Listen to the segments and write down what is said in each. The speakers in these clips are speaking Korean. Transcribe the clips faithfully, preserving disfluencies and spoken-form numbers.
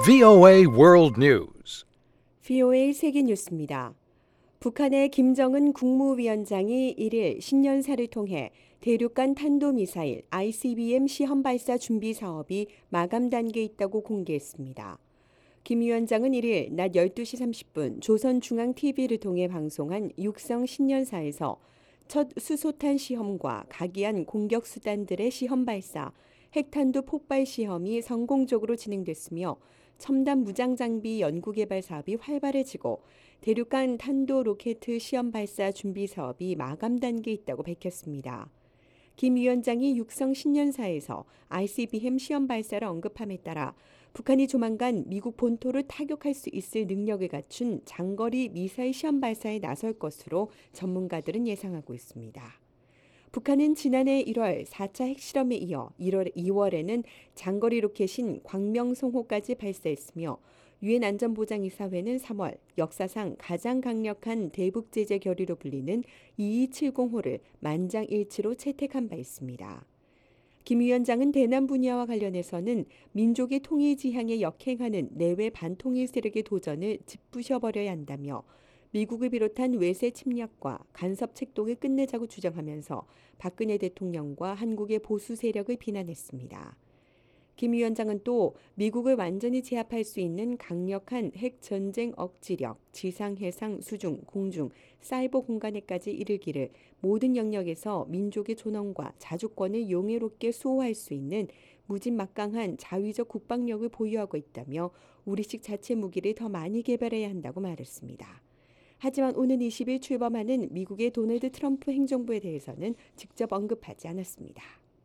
브이오에이 World News. 브이오에이 세계 뉴스입니다. 북한의 김정은 국무위원장이 일일 신년사를 통해 대륙간 탄도미사일 아이씨비엠 시험 발사 준비 사업이 마감 단계에 있다고 공개했습니다. 김 위원장은 일일 낮 열두 시 삼십 분 조선중앙티비를 통해 방송한 육성 신년사에서 첫 수소탄 시험과 각이한 공격 수단들의 시험 발사, 핵탄두 폭발 시험이 성공적으로 진행됐으며 첨단 무장 장비 연구개발 사업이 활발해지고 대륙간 탄도 로켓 시험 발사 준비 사업이 마감 단계에 있다고 밝혔습니다. 김 위원장이 육성 신년사에서 아이씨비엠 시험 발사를 언급함에 따라 북한이 조만간 미국 본토를 타격할 수 있을 능력을 갖춘 장거리 미사일 시험 발사에 나설 것으로 전문가들은 예상하고 있습니다. 북한은 지난해 일월 사 차 핵실험에 이어 일월, 이월에는 장거리 로켓인 광명송호까지 발사했으며 유엔 안전보장이사회는 삼월 역사상 가장 강력한 대북 제재 결의로 불리는 이이칠공호를 만장일치로 채택한 바 있습니다. 김 위원장은 대남 분야와 관련해서는 민족의 통일 지향에 역행하는 내외 반통일 세력의 도전을 짓부셔버려야 한다며 미국을 비롯한 외세 침략과 간섭 책동을 끝내자고 주장하면서 박근혜 대통령과 한국의 보수 세력을 비난했습니다. 김 위원장은 또 미국을 완전히 제압할 수 있는 강력한 핵 전쟁 억지력, 지상, 해상, 수중, 공중, 사이버 공간에까지 이르기를 모든 영역에서 민족의 존엄과 자주권을 용의롭게 수호할 수 있는 무진막강한 자위적 국방력을 보유하고 있다며 우리식 자체 무기를 더 많이 개발해야 한다고 말했습니다. 하지만 오는 이십 일 출범하는 미국의 도널드 트럼프 행정부에 대해서는 직접 언급하지 않았습니다.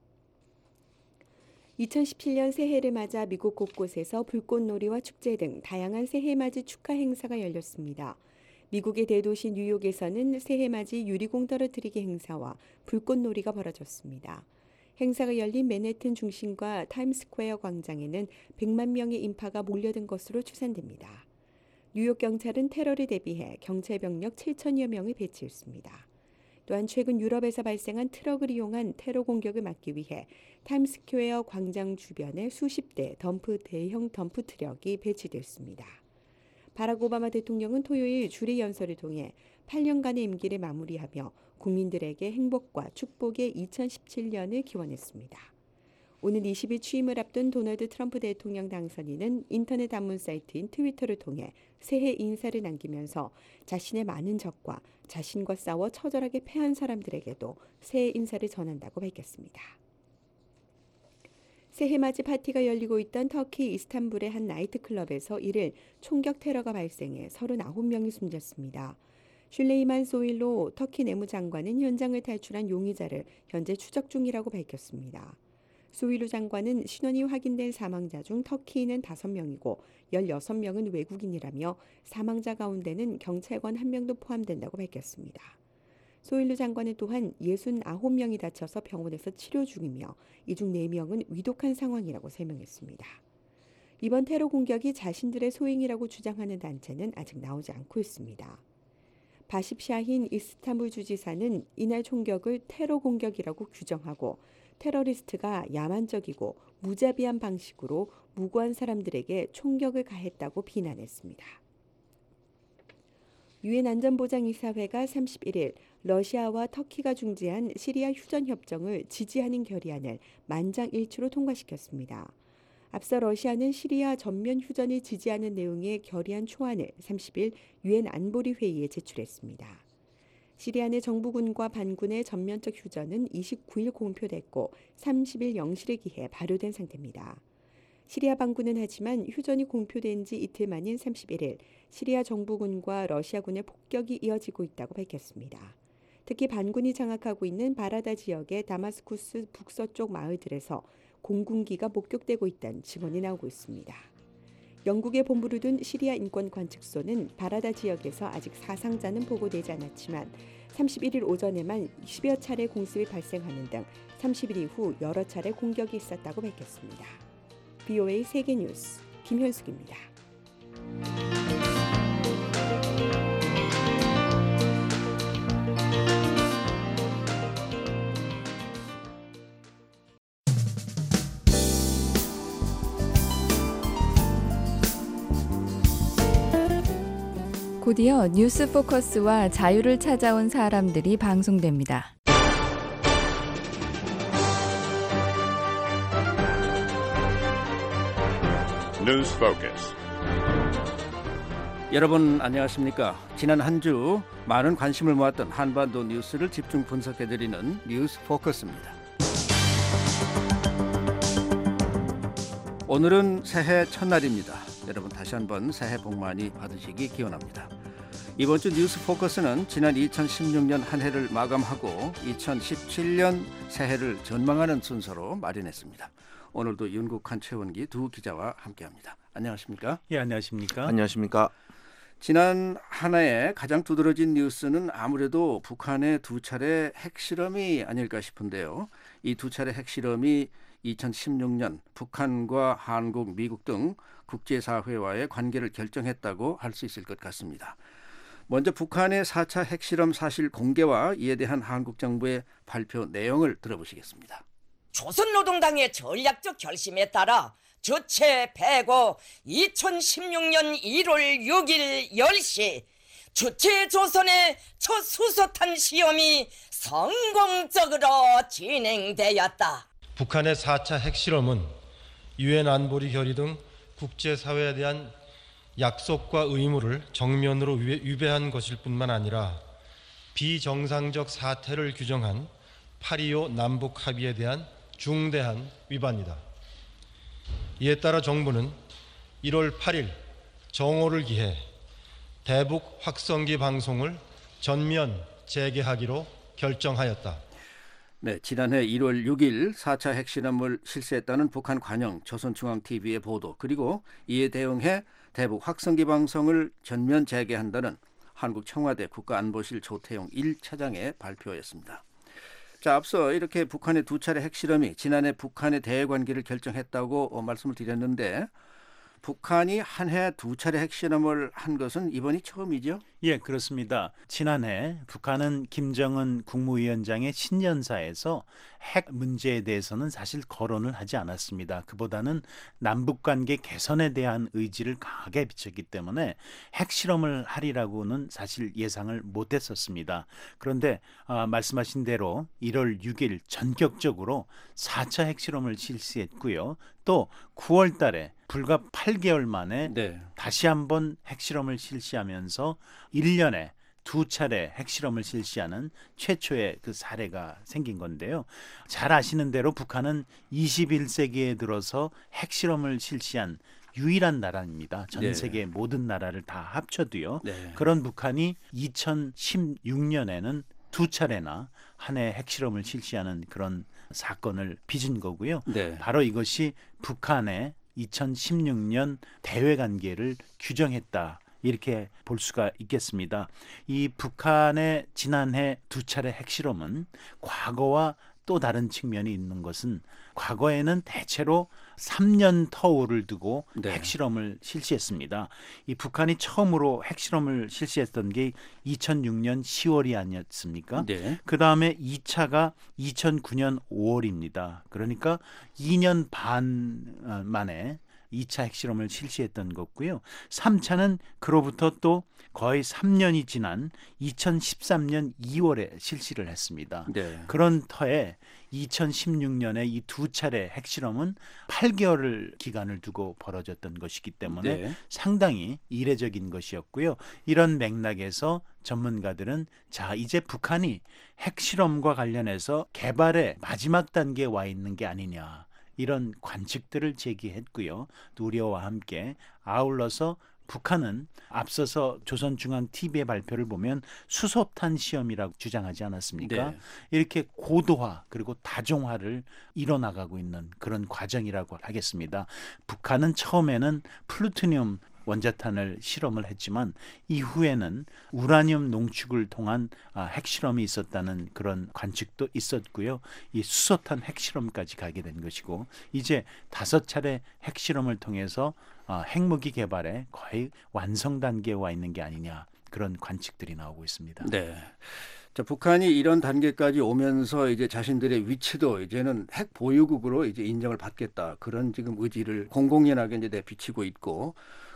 이천십칠 년 새해를 맞아 미국 곳곳에서 불꽃놀이와 축제 등 다양한 새해맞이 축하 행사가 열렸습니다. 미국의 대도시 뉴욕에서는 새해맞이 유리공 떨어뜨리기 행사와 불꽃놀이가 벌어졌습니다. 행사가 열린 맨해튼 중심과 타임스퀘어 광장에는 백만 명의 인파가 몰려든 것으로 추산됩니다. 뉴욕 경찰은 테러를 대비해 경찰 병력 칠천여 명을 배치했습니다. 또한 최근 유럽에서 발생한 트럭을 이용한 테러 공격을 막기 위해 타임스퀘어 광장 주변에 수십 대 덤프 대형 덤프 트럭이 배치됐습니다. 바락 오바마 대통령은 토요일 주례 연설을 통해 팔 년간의 임기를 마무리하며 국민들에게 행복과 축복의 이천십칠 년을 기원했습니다. 오는 이십 일 취임을 앞둔 도널드 트럼프 대통령 당선인은 인터넷 단문 사이트인 트위터를 통해 새해 인사를 남기면서 자신의 많은 적과 자신과 싸워 처절하게 패한 사람들에게도 새해 인사를 전한다고 밝혔습니다. 새해맞이 파티가 열리고 있던 터키 이스탄불의 한 나이트클럽에서 일일 총격 테러가 발생해 서른아홉 명이 숨졌습니다. 슐레이만 소일로 터키 내무장관은 현장을 탈출한 용의자를 현재 추적 중이라고 밝혔습니다. 소일루 장관은 신원이 확인된 사망자 중 터키인은 다섯 명이고 열여섯 명은 외국인이라며 사망자 가운데는 경찰관 한 명도 포함된다고 밝혔습니다. 소일루 장관은 또한 육십구 명이 다쳐서 병원에서 치료 중이며 이 중 네 명은 위독한 상황이라고 설명했습니다. 이번 테러 공격이 자신들의 소행이라고 주장하는 단체는 아직 나오지 않고 있습니다. 바십 샤힌 이스탄불 주지사는 이날 총격을 테러 공격이라고 규정하고 테러리스트가 야만적이고 무자비한 방식으로 무고한 사람들에게 총격을 가했다고 비난했습니다. 유엔 안전보장이사회가 삼십일 일 러시아와 터키가 중재한 시리아 휴전협정을 지지하는 결의안을 만장일치로 통과시켰습니다. 앞서 러시아는 시리아 전면 휴전을 지지하는 내용의 결의안 초안을 삼십 일 유엔 안보리 회의에 제출했습니다. 시리아 내 정부군과 반군의 전면적 휴전은 이십구 일 공표됐고 삼십 일 영 시를 기해 발효된 상태입니다. 시리아 반군은 하지만 휴전이 공표된 지 이틀 만인 삼십일 일 시리아 정부군과 러시아군의 폭격이 이어지고 있다고 밝혔습니다. 특히 반군이 장악하고 있는 바라다 지역의 다마스쿠스 북서쪽 마을들에서 공군기가 목격되고 있다는 증언이 나오고 있습니다. 영국의 본부를 둔 시리아 인권관측소는 바라다 지역에서 아직 사상자는 보고되지 않았지만 삼십일 일 오전에만 십여 차례 공습이 발생하는 등 삼십 일 이후 여러 차례 공격이 있었다고 밝혔습니다. 브이오에이 세계뉴스 김현숙입니다. 곧이어 뉴스 포커스와 자유를 찾아온 사람들이 방송됩니다. 뉴스 포커스. 여러분 안녕하십니까? 지난 한 주 많은 관심을 모았던 한반도 뉴스를 집중 분석해드리는 뉴스 포커스입니다. 오늘은 새해 첫날입니다. 여러분 다시 한번 새해 복 많이 받으시기 기원합니다. 이번 주 뉴스 포커스는 지난 이천십육 년 한 해를 마감하고 이천십칠 년 새해를 전망하는 순서로 마련했습니다. 오늘도 윤국한, 최원기 두 기자와 함께합니다. 안녕하십니까? 예, 안녕하십니까? 안녕하십니까? 지난 한 해에 가장 두드러진 뉴스는 아무래도 북한의 두 차례 핵실험이 아닐까 싶은데요. 이 두 차례 핵실험이 이천십육 년 북한과 한국, 미국 등 국제사회와의 관계를 결정했다고 할 수 있을 것 같습니다. 먼저 북한의 사 차 핵실험 사실 공개와 이에 대한 한국 정부의 발표 내용을 들어보시겠습니다. 조선노동당의 전략적 결심에 따라 주체 배고 이천십육 년 일월 육일 열 시 주체 조선의 첫 수소탄 시험이 성공적으로 진행되었다. 북한의 사 차 핵실험은 유엔 안보리 결의 등 국제사회에 대한 약속과 의무를 정면으로 위배한 것일 뿐만 아니라 비정상적 사태를 규정한 팔이오 남북 합의에 대한 중대한 위반이다. 이에 따라 정부는 일월 팔일 정오를 기해 대북 확성기 방송을 전면 재개하기로 결정하였다. 네, 지난해 일월 육일 사 차 핵실험을 실시했다는 북한 관영 조선중앙티비의 보도, 그리고 이에 대응해 대북 확성기 방송을 전면 재개한다는 한국 청와대 국가안보실 조태용 일 차장의 발표였습니다. 자, 앞서 이렇게 북한의 두 차례 핵실험이 지난해 북한의 대외관계를 결정했다고 말씀을 드렸는데, 북한이 한 해 두 차례 핵실험을 한 것은 이번이 처음이죠? 예, 그렇습니다. 지난해 북한은 김정은 국무위원장의 신년사에서 핵 문제에 대해서는 사실 거론을 하지 않았습니다. 그보다는 남북관계 개선에 대한 의지를 강하게 비쳤기 때문에 핵실험을 하리라고는 사실 예상을 못했었습니다. 그런데 아, 말씀하신 대로 일월 육일 전격적으로 사 차 핵실험을 실시했고요. 또 구월 달에 불과 팔 개월 만에 네. 다시 한번 핵실험을 실시하면서 일 년에 두 차례 핵실험을 실시하는 최초의 그 사례가 생긴 건데요. 잘 아시는 대로 북한은 이십일 세기에 들어서 핵실험을 실시한 유일한 나라입니다. 전 네. 세계 모든 나라를 다 합쳐도요. 네. 그런 북한이 이천십육 년에는 두 차례나 한 해 핵실험을 실시하는 그런 사건을 빚은 거고요. 네. 바로 이것이 북한의 이천십육 년 대외관계를 규정했다, 이렇게 볼 수가 있겠습니다. 이 북한의 지난해 두 차례 핵실험은 과거와 또 다른 측면이 있는 것은, 과거에는 대체로 삼 년 터울을 두고 네. 핵실험을 실시했습니다. 이 북한이 처음으로 핵실험을 실시했던 게 이천육 년 시월이 아니었습니까? 네. 그 다음에 이 차가 이천구 년 오월입니다. 그러니까 이 년 반 만에 이 차 핵실험을 실시했던 거고요. 삼 차는 그로부터 또 거의 삼 년이 지난 이천십삼 년 이월에 실시를 했습니다. 네. 그런 터에 이천십육 년에 이 두 차례 핵실험은 팔 개월을 기간을 두고 벌어졌던 것이기 때문에 네. 상당히 이례적인 것이었고요. 이런 맥락에서 전문가들은 자, 이제 북한이 핵실험과 관련해서 개발의 마지막 단계에 와 있는 게 아니냐, 이런 관측들을 제기했고요. 우려와 함께 아울러서 북한은 앞서서 조선중앙티비의 발표를 보면 수소탄 시험이라고 주장하지 않았습니까? 네. 이렇게 고도화 그리고 다종화를 이뤄나가고 있는 그런 과정이라고 하겠습니다. 북한은 처음에는 플루토늄 원자탄을 실험을 했지만 이후에는 우라늄 농축을 통한 핵실험이 있었다는 그런 관측도 있었고요. 이 수소탄 핵실험까지 가게 된 것이고, 이제 다섯 차례 핵실험을 통해서 핵무기 개발에 거의 완성 단계에 와 있는 게 아니냐, 그런 관측들이 나오고 있습니다. 네. 자, 북한이 이런 단계까지 오면서 이제 자신들의 위치도 이제는 핵 보유국으로 이제 인정을 받겠다, 그런 지금 의지를 공공연하게 이제 내비치고 있고,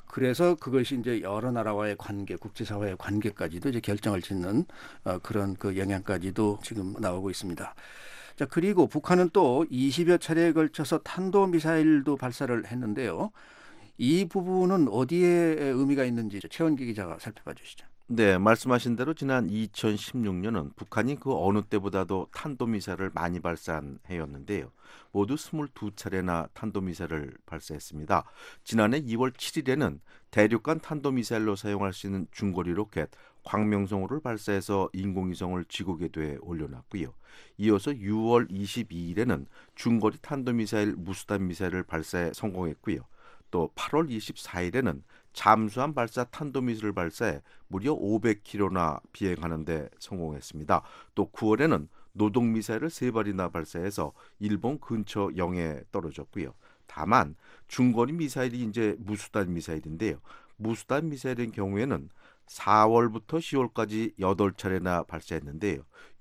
그래서 그것이 이제 여러 나라와의 관계, 국제사회의 관계까지도 이제 결정을 짓는 어, 그런 그 영향까지도 지금 나오고 있습니다. 자, 그리고 북한은 또 이십여 차례에 걸쳐서 탄도미사일도 발사를 했는데요. 이 부분은 어디에 의미가 있는지 최원기 기자가 살펴봐 주시죠. 네, 말씀하신 대로 지난 이천십육 년은 북한이 그 어느 때보다도 탄도미사일을 많이 발사한 해였는데요. 모두 이십이 차례나 탄도미사일을 발사했습니다. 지난해 이월 칠일에는 대륙간 탄도미사일로 사용할 수 있는 중거리 로켓 광명성호를 발사해서 인공위성을 지구 궤도에 올려놨고요. 이어서 유월 이십이일에는 중거리 탄도미사일 무수단 미사일을 발사해 성공했고요. 또 팔월 이십사일에는 잠수함 발사 탄도미사일을 발사해 무려 오백 킬로미터나 비행하는 데 성공했습니다. 또 구월에는 노동미사일을 세 발이나 발사해서 일본 근처 영해에 떨어졌고요. 다만 중거리 미사일이 이제 무수단 미사일인데요. 무수단 미사일의 경우에는 사월부터 시월까지 여덟 차례나 발사했는데요.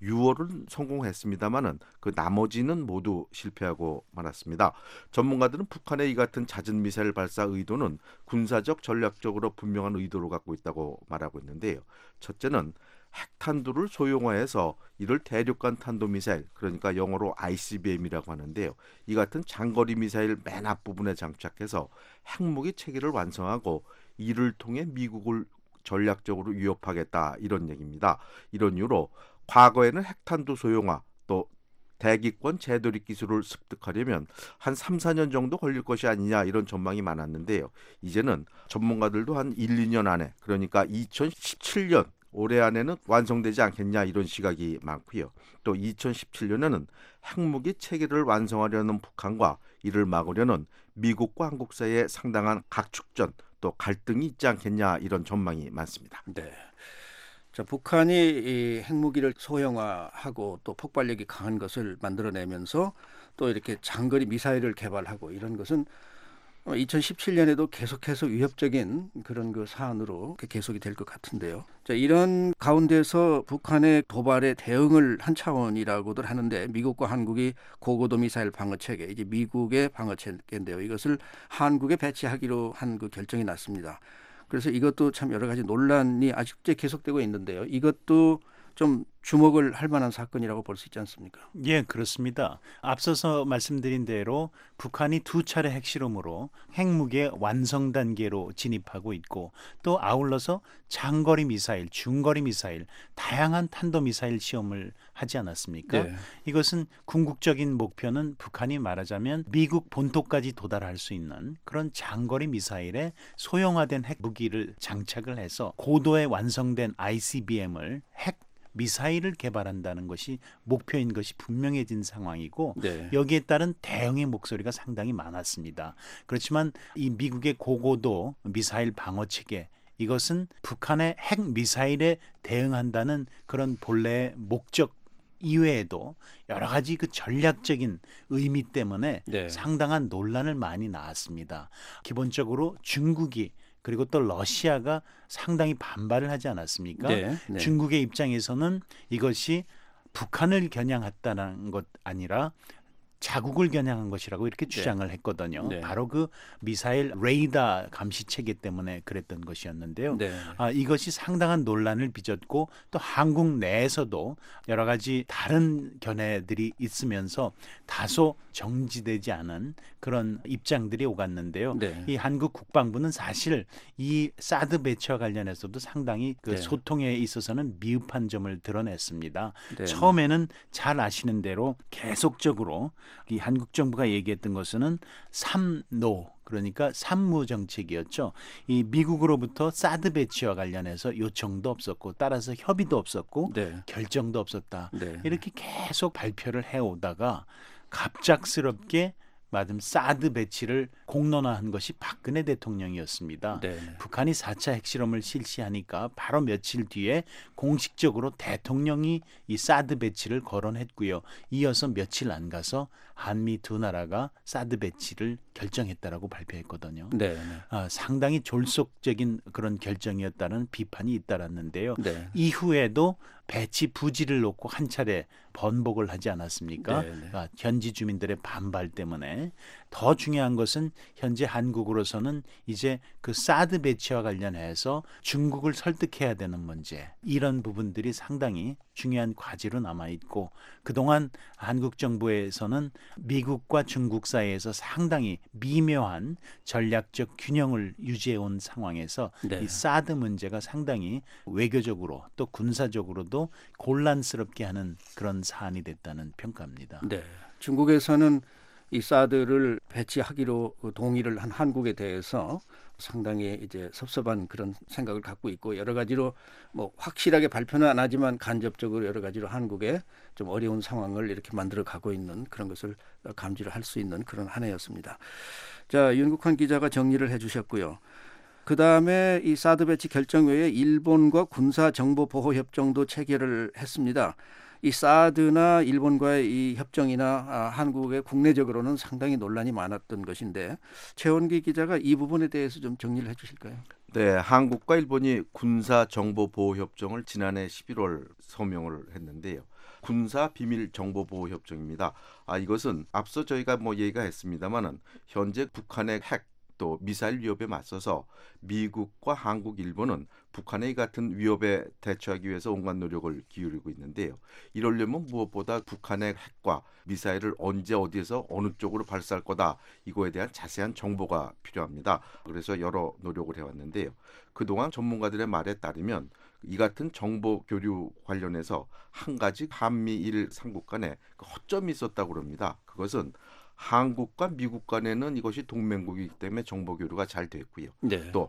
유월은 성공했습니다마는 그 나머지는 모두 실패하고 말았습니다. 전문가들은 북한의 이 같은 잦은 미사일 발사 의도는 군사적 전략적으로 분명한 의도로 갖고 있다고 말하고 있는데요. 첫째는 핵탄두를 소형화해서 이를 대륙간 탄도미사일, 그러니까 영어로 아이씨비엠이라고 하는데요. 이 같은 장거리 미사일 맨 앞부분에 장착해서 핵무기 체계를 완성하고 이를 통해 미국을 전략적으로 위협하겠다, 이런 얘기입니다. 이런 이유로 과거에는 핵탄두 소형화 또 대기권 재도입 기술을 습득하려면 한 삼, 사 년 정도 걸릴 것이 아니냐, 이런 전망이 많았는데요. 이제는 전문가들도 한 일, 이 년 안에, 그러니까 이천십칠 년 올해 안에는 완성되지 않겠냐, 이런 시각이 많고요. 또 이천십칠 년에는 핵무기 체계를 완성하려는 북한과 이를 막으려는 미국과 한국 사이에 상당한 각축전 또 갈등이 있지 않겠냐, 이런 전망이 많습니다. 네. 자, 북한이 이 핵무기를 소형화하고 또 폭발력이 강한 것을 만들어내면서 또 이렇게 장거리 미사일을 개발하고 이런 것은 이천십칠 년에도 계속해서 위협적인 그런 그 사안으로 계속이 될 것 같은데요. 자, 이런 가운데서 북한의 도발에 대응을 한 차원이라고들 하는데 미국과 한국이 고고도 미사일 방어 체계, 이제 미국의 방어 체계인데요. 이것을 한국에 배치하기로 한 그 결정이 났습니다. 그래서 이것도 참 여러 가지 논란이 아직도 계속되고 있는데요. 이것도 좀 주목을 할 만한 사건이라고 볼 수 있지 않습니까? 예, 그렇습니다. 앞서서 말씀드린 대로 북한이 두 차례 핵실험으로 핵무기의 완성 단계로 진입하고 있고 또 아울러서 장거리 미사일, 중거리 미사일, 다양한 탄도미사일 시험을 하지 않았습니까? 네. 이것은 궁극적인 목표는 북한이 말하자면 미국 본토까지 도달할 수 있는 그런 장거리 미사일에 소형화된 핵무기를 장착을 해서 고도에 완성된 아이씨비엠을 핵 미사일을 개발한다는 것이 목표인 것이 분명해진 상황이고 네. 여기에 따른 대응의 목소리가 상당히 많았습니다. 그렇지만 이 미국의 고고도 미사일 방어 체계, 이것은 북한의 핵 미사일에 대응한다는 그런 본래의 목적 이외에도 여러 가지 그 전략적인 의미 때문에 네. 상당한 논란을 많이 낳았습니다. 기본적으로 중국이 그리고 또 러시아가 상당히 반발을 하지 않았습니까? 네, 네. 중국의 입장에서는 이것이 북한을 겨냥했다는 것 아니라 자국을 겨냥한 것이라고 이렇게 주장을 했거든요. 네. 바로 그 미사일 레이더 감시 체계 때문에 그랬던 것이었는데요. 네. 아, 이것이 상당한 논란을 빚었고 또 한국 내에서도 여러 가지 다른 견해들이 있으면서 다소 정지되지 않은 그런 입장들이 오갔는데요. 네. 이 한국 국방부는 사실 이 사드 배치와 관련해서도 상당히 그 네. 소통에 소통에 있어서는 미흡한 점을 드러냈습니다. 네. 처음에는 잘 아시는 대로 계속적으로 이 한국 정부가 얘기했던 것은 삼노, 그러니까 삼무 정책이었죠. 이 미국으로부터 사드 배치와 관련해서 요청도 없었고 따라서 협의도 없었고 네. 결정도 없었다. 네. 이렇게 계속 발표를 해오다가 갑작스럽게 마침 사드 배치를 공론화한 것이 박근혜 대통령이었습니다. 네. 북한이 사 차 핵실험을 실시하니까 바로 며칠 뒤에 공식적으로 대통령이 이 사드 배치를 거론했고요. 이어서 며칠 안 가서 한미 두 나라가 사드 배치를 결정했다라고 발표했거든요. 네, 네. 아, 상당히 졸속적인 그런 결정이었다는 비판이 잇따랐는데요. 네. 이후에도 배치 부지를 놓고 한 차례 번복을 하지 않았습니까? 네, 네. 아, 현지 주민들의 반발 때문에. 더 중요한 것은 현재 한국으로서는 이제 그 사드 배치와 관련해서 중국을 설득해야 되는 문제, 이런 부분들이 상당히 중요한 과제로 남아있고, 그동안 한국 정부에서는 미국과 중국 사이에서 상당히 미묘한 전략적 균형을 유지해온 상황에서 네. 이 사드 문제가 상당히 외교적으로 또 군사적으로도 곤란스럽게 하는 그런 사안이 됐다는 평가입니다. 네. 중국에서는 이 사드를 배치하기로 동의를 한 한국에 대해서 상당히 이제 섭섭한 그런 생각을 갖고 있고, 여러 가지로 뭐 확실하게 발표는 안 하지만 간접적으로 여러 가지로 한국에 좀 어려운 상황을 이렇게 만들어 가고 있는 그런 것을 감지를 할 수 있는 그런 한 해였습니다. 자, 윤국환 기자가 정리를 해주셨고요. 그 다음에 이 사드 배치 결정 외에 일본과 군사 정보 보호 협정도 체결을 했습니다. 이 사드나 일본과의 이 협정이나 아, 한국의 국내적으로는 상당히 논란이 많았던 것인데, 최원기 기자가 이 부분에 대해서 좀 정리를 해주실까요? 네, 한국과 일본이 군사 정보 보호 협정을 지난해 십일월 서명을 했는데요. 군사 비밀 정보 보호 협정입니다. 아, 이것은 앞서 저희가 뭐 얘기가 했습니다만은 현재 북한의 핵 또 미사일 위협에 맞서서 미국과 한국, 일본은 북한의 이 같은 위협에 대처하기 위해서 온갖 노력을 기울이고 있는데요. 이러려면 무엇보다 북한의 핵과 미사일을 언제 어디에서 어느 쪽으로 발사할 거다, 이거에 대한 자세한 정보가 필요합니다. 그래서 여러 노력을 해왔는데요. 그동안 전문가들의 말에 따르면 이 같은 정보 교류 관련해서 한 가지 한미일 삼국 간에 허점이 있었다고 합니다. 그것은 한국과 미국 간에는 이것이 동맹국이기 때문에 정보 교류가 잘 됐고요. 네. 또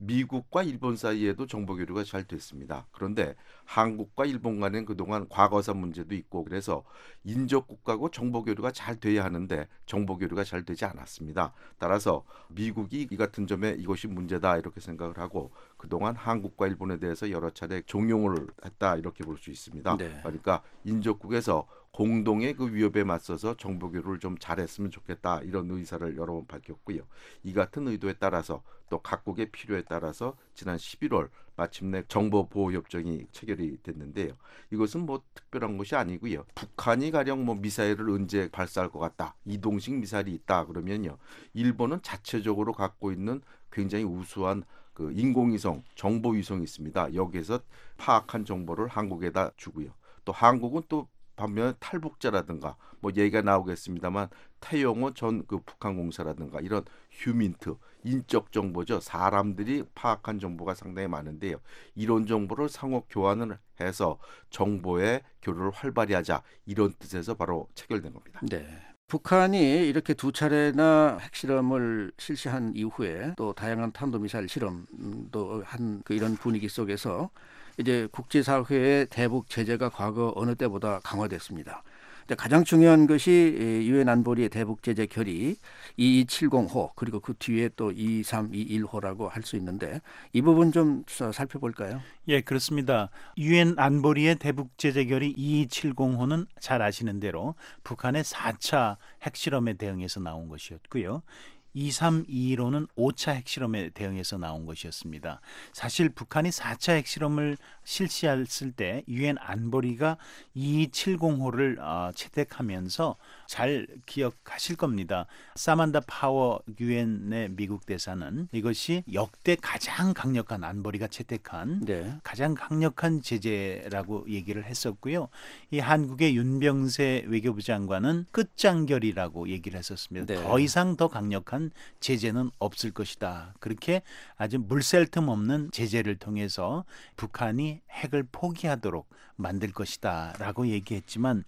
미국과 일본 사이에도 정보 교류가 잘 됐습니다. 그런데 한국과 일본 간에는 그동안 과거사 문제도 있고, 그래서 인접 국가고 정보 교류가 잘 돼야 하는데 정보 교류가 잘 되지 않았습니다. 따라서 미국이 이 같은 점에 이것이 문제다 이렇게 생각을 하고, 그동안 한국과 일본에 대해서 여러 차례 종용을 했다 이렇게 볼 수 있습니다. 네. 그러니까 인접국에서 공동의 그 위협에 맞서서 정보 교류를 좀 잘했으면 좋겠다, 이런 의사를 여러 번 밝혔고요. 이 같은 의도에 따라서 또 각국의 필요에 따라서 지난 십일월 마침내 정보보호협정이 체결이 됐는데요. 이것은 뭐 특별한 것이 아니고요. 북한이 가령 뭐 미사일을 언제 발사할 것 같다, 이동식 미사일이 있다 그러면요, 일본은 자체적으로 갖고 있는 굉장히 우수한 그 인공위성, 정보위성이 있습니다. 여기에서 파악한 정보를 한국에다 주고요. 또 한국은 또 반면에 탈북자라든가 뭐 얘기가 나오겠습니다만 태영호 전 그 북한공사라든가 이런 휴민트, 인적 정보죠. 사람들이 파악한 정보가 상당히 많은데요. 이런 정보를 상호 교환을 해서 정보의 교류를 활발히 하자, 이런 뜻에서 바로 체결된 겁니다. 네. 북한이 이렇게 두 차례나 핵실험을 실시한 이후에 또 다양한 탄도미사일 실험도 한 그 이런 분위기 속에서 이제 국제사회의 대북 제재가 과거 어느 때보다 강화됐습니다. 가장 중요한 것이 유엔 안보리의 대북 제재 결의 이이칠공 호, 그리고 그 뒤에 또 이이삼이일 호라고 할 수 있는데, 이 부분 좀 살펴볼까요? 예, 그렇습니다. 유엔 안보리의 대북 제재 결의 이이칠공 호는 잘 아시는 대로 북한의 사 차 핵실험에 대응해서 나온 것이었고요. 이삼이일 호는 오 차 핵실험에 대응해서 나온 것이었습니다. 사실 북한이 사 차 핵실험을 실시했을 때 유엔 안보리가 이이칠공 호를 어, 채택하면서 잘 기억하실 겁니다. 사만다 파워 유엔의 미국 대사는 이것이 역대 가장 강력한, 안보리가 채택한 네. 가장 강력한 제재라고 얘기를 했었고요. 이 한국의 윤병세 외교부 장관은 끝장결이라고 얘기를 했었습니다. 네. 더 이상 더 강력한 제재는 없을 것이다. 그렇게 아주 물샐 틈 없는 제재를 통해서 북한이 핵을 포기하도록 만들 것이다 라고 얘기했지만,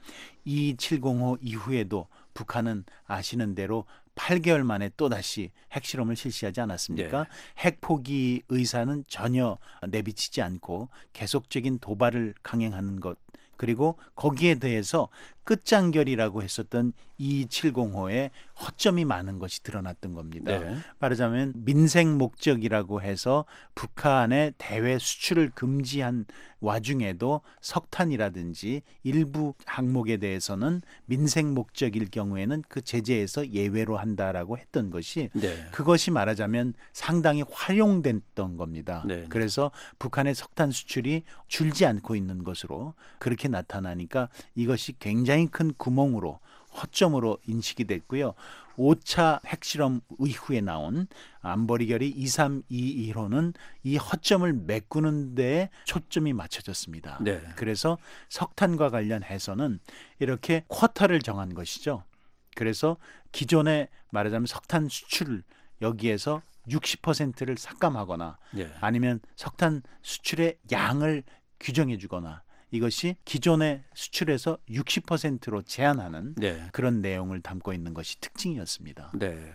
이이칠공 호 이후에도 북한은 아시는 대로 팔 개월 만에 또다시 핵실험을 실시하지 않았습니까? 네. 핵 포기 의사는 전혀 내비치지 않고 계속적인 도발을 강행하는 것, 그리고 거기에 대해서 끝장결이라고 했었던 이이칠공호에 허점이 많은 것이 드러났던 겁니다. 네. 말하자면 민생 목적이라고 해서 북한의 대외 수출을 금지한 와중에도 석탄이라든지 일부 항목에 대해서는 민생 목적일 경우에는 그 제재에서 예외로 한다라고 했던 것이 네. 그것이 말하자면 상당히 활용됐던 겁니다. 네. 그래서 북한의 석탄 수출이 줄지 않고 있는 것으로 그렇게 나타나니까 이것이 굉장히 큰 구멍으로 허점으로 인식이 됐고요. 오 차 핵실험 이후에 나온 안보리 결의 이삼이일호는 이 허점을 메꾸는 데에 초점이 맞춰졌습니다. 네. 그래서 석탄과 관련해서는 이렇게 쿼터를 정한 것이죠. 그래서 기존에 말하자면 석탄 수출 여기에서 육십 퍼센트를 삭감하거나 네. 아니면 석탄 수출의 양을 규정해 주거나 이것이 기존의 수출에서 육십 퍼센트로 제한하는 네. 그런 내용을 담고 있는 것이 특징이었습니다. 네.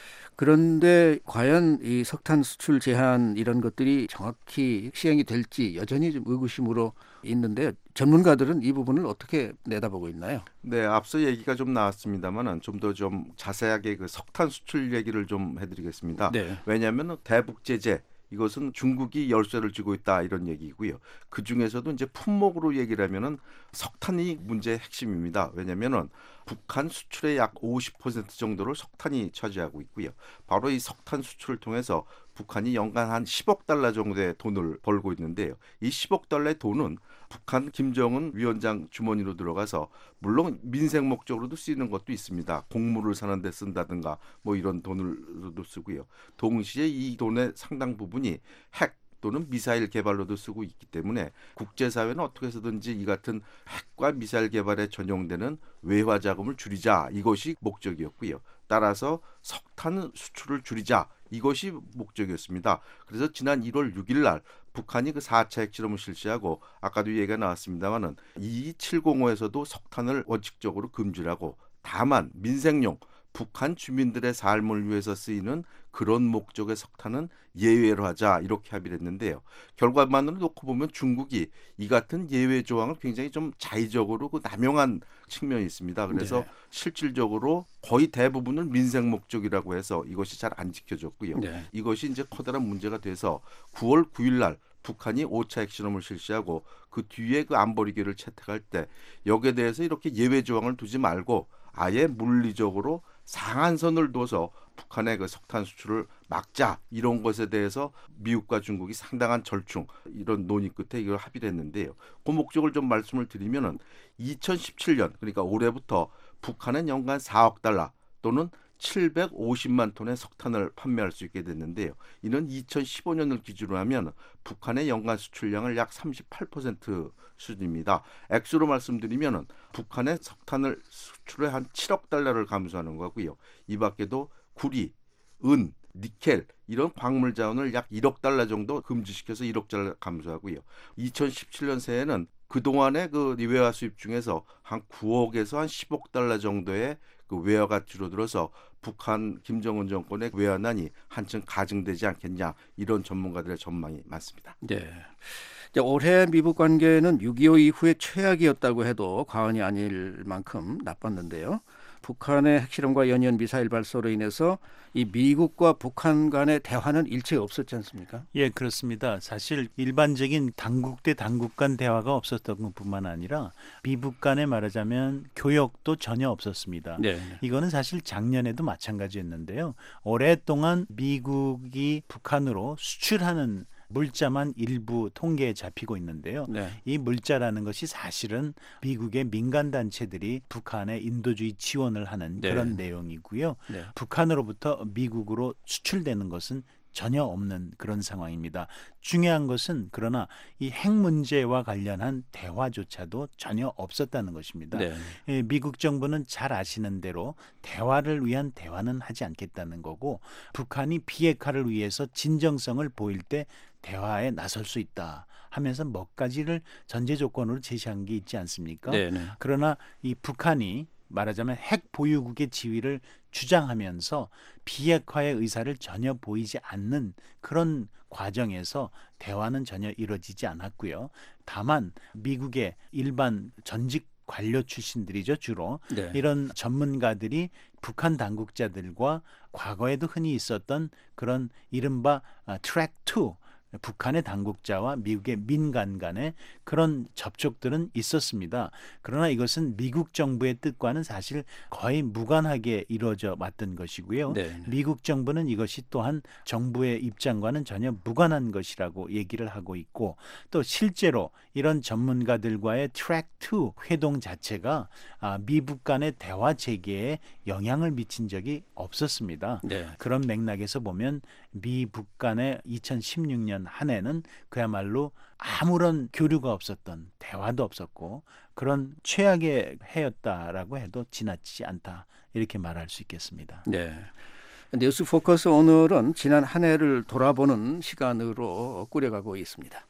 그런데 과연 이 석탄 수출 제한 이런 것들이 정확히 시행이 될지 여전히 좀 의구심으로 있는데 전문가들은 이 부분을 어떻게 내다보고 있나요? 네, 앞서 얘기가 좀 나왔습니다만은 좀 더 좀 자세하게 그 석탄 수출 얘기를 좀 해드리겠습니다. 네. 왜냐하면 대북 제재 이것은 중국이 열쇠를 쥐고 있다 이런 얘기고요. 그 중에서도 이제 품목으로 얘기를 하면은 석탄이 문제의 핵심입니다. 왜냐하면은 북한 수출의 약 오십 퍼센트 정도를 석탄이 차지하고 있고요. 바로 이 석탄 수출을 통해서 북한이 연간 한 십억 달러 정도의 돈을 벌고 있는데요. 이 십억 달러의 돈은 북한 김정은 위원장 주머니로 들어가서 물론 민생 목적으로도 쓰이는 것도 있습니다. 공무를 사는 데 쓴다든가 뭐 이런 돈으로도 쓰고요. 동시에 이 돈의 상당 부분이 핵 또는 미사일 개발로도 쓰고 있기 때문에 국제사회는 어떻게 해서든지 이 같은 핵과 미사일 개발에 전용되는 외화 자금을 줄이자 이것이 목적이었고요. 따라서 석탄 수출을 줄이자 이것이 목적이었습니다. 그래서 지난 일월 육일 날 북한이 그 사 차 핵실험을 실시하고 아까도 얘기가 나왔습니다마는 이이칠공호에서도 석탄을 원칙적으로 금지하고 다만 민생용 북한 주민들의 삶을 위해서 쓰이는 그런 목적의 석탄은 예외로 하자 이렇게 합의를 했는데요. 결과만으로 놓고 보면 중국이 이 같은 예외 조항을 굉장히 좀 자의적으로 그 남용한 측면이 있습니다. 그래서 네. 실질적으로 거의 대부분을 민생 목적이라고 해서 이것이 잘 안 지켜졌고요. 네. 이것이 이제 커다란 문제가 돼서 구월 구일 날 북한이 오 차 핵실험을 실시하고 그 뒤에 그 안보리결을 채택할 때 여기에 대해서 이렇게 예외 조항을 두지 말고 아예 물리적으로 상한선을 둬서 북한의 그 석탄 수출을 막자 이런 것에 대해서 미국과 중국이 상당한 절충 이런 논의 끝에 이걸 합의를 했는데요. 그 목적을 좀 말씀을 드리면은 이천십칠 년 그러니까 올해부터 북한은 연간 사억 달러 또는 칠백오십만 톤의 석탄을 판매할 수 있게 됐는데요. 이는 이천십오 년을 기준으로 하면 북한의 연간 수출량을 약 삼십팔 퍼센트 수준입니다. 액수로 말씀드리면 북한의 석탄을 수출에 한 칠억 달러를 감소하는 거고요. 이 밖에도 구리, 은, 니켈 이런 광물 자원을 약 일억 달러 정도 금지시켜서 일억 달러 감소하고요. 이천십칠 년 새해는 그동안의 그 외화 수입 중에서 한 구억에서 한 십억 달러 정도의 그 외화가 줄어들어서 북한 김정은 정권의 외환난이 한층 가중되지 않겠냐 이런 전문가들의 전망이 많습니다. 네. 이제 올해 미북 관계는 육이오 이후에 최악이었다고 해도 과언이 아닐 만큼 나빴는데요. 북한의 핵실험과 연이은 미사일 발사로 인해서 이 미국과 북한 간의 대화는 일체 없었지 않습니까? 예, 그렇습니다. 사실 일반적인 당국 대 당국 간 대화가 없었던 것뿐만 아니라 미북 간에 말하자면 교역도 전혀 없었습니다. 네. 이거는 사실 작년에도 마찬가지였는데요. 오랫동안 미국이 북한으로 수출하는 물자만 일부 통계에 잡히고 있는데요. 네. 이 물자라는 것이 사실은 미국의 민간 단체들이 북한에 인도주의 지원을 하는 네. 그런 내용이고요. 네. 북한으로부터 미국으로 수출되는 것은 전혀 없는 그런 상황입니다. 중요한 것은 그러나 이 핵 문제와 관련한 대화조차도 전혀 없었다는 것입니다. 네. 예, 미국 정부는 잘 아시는 대로 대화를 위한 대화는 하지 않겠다는 거고 북한이 비핵화를 위해서 진정성을 보일 때 대화에 나설 수 있다 하면서 몇 가지를 전제 조건으로 제시한 게 있지 않습니까? 네, 네. 그러나 이 북한이 말하자면 핵 보유국의 지위를 주장하면서 비핵화의 의사를 전혀 보이지 않는 그런 과정에서 대화는 전혀 이루어지지 않았고요. 다만 미국의 일반 전직 관료 출신들이죠, 주로. 네. 이런 전문가들이 북한 당국자들과 과거에도 흔히 있었던 그런 이른바 트랙 투, 북한의 당국자와 미국의 민간 간의 그런 접촉들은 있었습니다. 그러나 이것은 미국 정부의 뜻과는 사실 거의 무관하게 이루어져 왔던 것이고요. 네. 미국 정부는 이것이 또한 정부의 입장과는 전혀 무관한 것이라고 얘기를 하고 있고, 또 실제로 이런 전문가들과의 트랙 투 회동 자체가 미북 간의 대화 재개에 영향을 미친 적이 없었습니다. 네. 그런 맥락에서 보면 미북 간의 이천십육 년 한 해는 그야말로 아무런 교류가 없었던, 대화도 없었고 그런 최악의 해였다라고 해도 지나치지 않다, 이렇게 말할 수 있겠습니다. 네. 뉴스 포커스 오늘은 지난 한 해를 돌아보는 시간으로 꾸려가고 있습니다.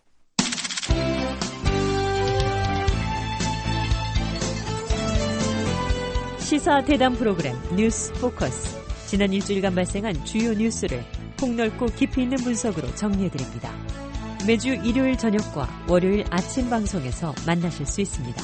시사 대담 프로그램 뉴스 포커스. 지난 일주일간 발생한 주요 뉴스를 폭넓고 깊이 있는 분석으로 정리해드립니다. 매주 일요일 저녁과 월요일 아침 방송에서 만나실 수 있습니다.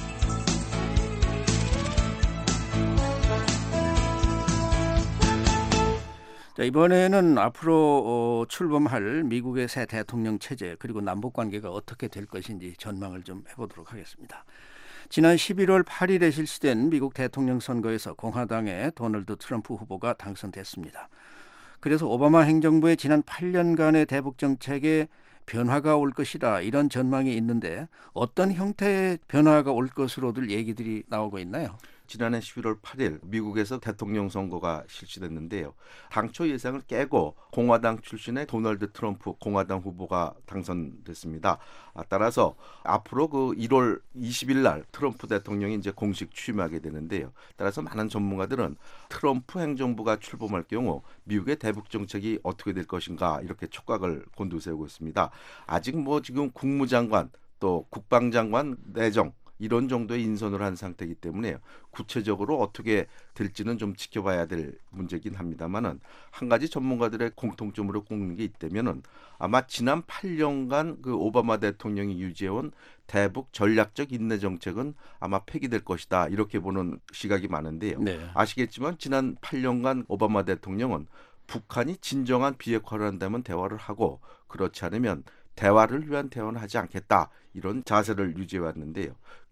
자, 이번에는 앞으로 어, 출범할 미국의 새 대통령 체제 그리고 남북 관계가 어떻게 될 것인지 전망을 좀 해보도록 하겠습니다. 지난 십일월 팔일에 실시된 미국 대통령 선거에서 공화당의 도널드 트럼프 후보가 당선됐습니다. 그래서 오바마 행정부의 지난 팔 년간의 대북 정책에 변화가 올 것이다, 이런 전망이 있는데 어떤 형태의 변화가 올 것으로들 얘기들이 나오고 있나요? 지난해 십일월 팔일 미국에서 대통령 선거가 실시됐는데요. 당초 예상을 깨고 공화당 출신의 도널드 트럼프 공화당 후보가 당선됐습니다. 따라서 앞으로 그 일월 이십일 날 트럼프 대통령이 이제 공식 취임하게 되는데요. 따라서 많은 전문가들은 트럼프 행정부가 출범할 경우 미국의 대북 정책이 어떻게 될 것인가, 이렇게 촉각을 곤두세우고 있습니다. 아직 뭐 지금 국무장관 또 국방장관, 내정 이런 정도의 인선을 한 상태이기 때문에 구체적으로 어떻게 될지는 좀 지켜봐야 될 문제긴 합니다만은, 한 가지 전문가들의 공통점으로 꼽는 게 있다면은 아마 지난 팔 년간 그 오바마 대통령이 유지해온 대북 전략적 인내 정책은 아마 폐기될 것이다, 이렇게 보는 시각이 많은데요. 네. 아시겠지만 지난 팔 년간 오바마 대통령은 북한이 진정한 비핵화를 한다면 대화를 하고, 그렇지 않으면 대화를 위한 대화는 하지 않겠다, 이런 자세를 유지해왔는데요.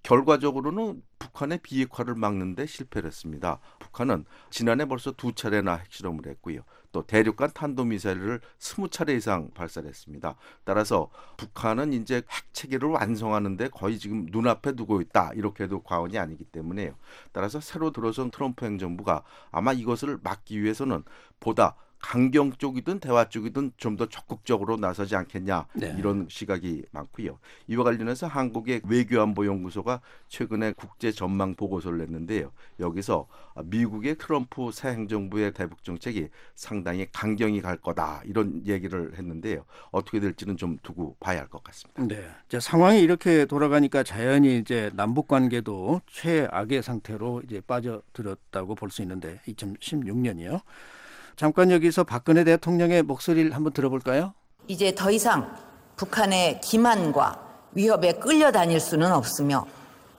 결과적으로는 북한의 비핵화를 막는 데 실패를 했습니다. 북한은 지난해 벌써 두 차례나 핵실험을 했고요. 또 대륙간 탄도미사일을 스무 차례 이상 발사를 했습니다. 따라서 북한은 이제 핵 체계를 완성하는 데 거의 지금 눈앞에 두고 있다, 이렇게 해도 과언이 아니기 때문에요. 따라서 새로 들어선 트럼프 행정부가 아마 이것을 막기 위해서는 보다 강경 쪽이든 대화 쪽이든 좀 더 적극적으로 나서지 않겠냐, 네. 이런 시각이 많고요. 이와 관련해서 한국의 외교안보연구소가 최근에 국제 전망 보고서를 냈는데요. 여기서 미국의 트럼프 새 행정부의 대북 정책이 상당히 강경히 갈 거다, 이런 얘기를 했는데요. 어떻게 될지는 좀 두고 봐야 할 것 같습니다. 네. 자, 상황이 이렇게 돌아가니까 자연히 이제 남북 관계도 최악의 상태로 이제 빠져들었다고 볼 수 있는데, 이천십육 년이요. 잠깐 여기서 박근혜 대통령의 목소리를 한번 들어볼까요? 이제 더 이상 북한의 기만과 위협에 끌려다닐 수는 없으며,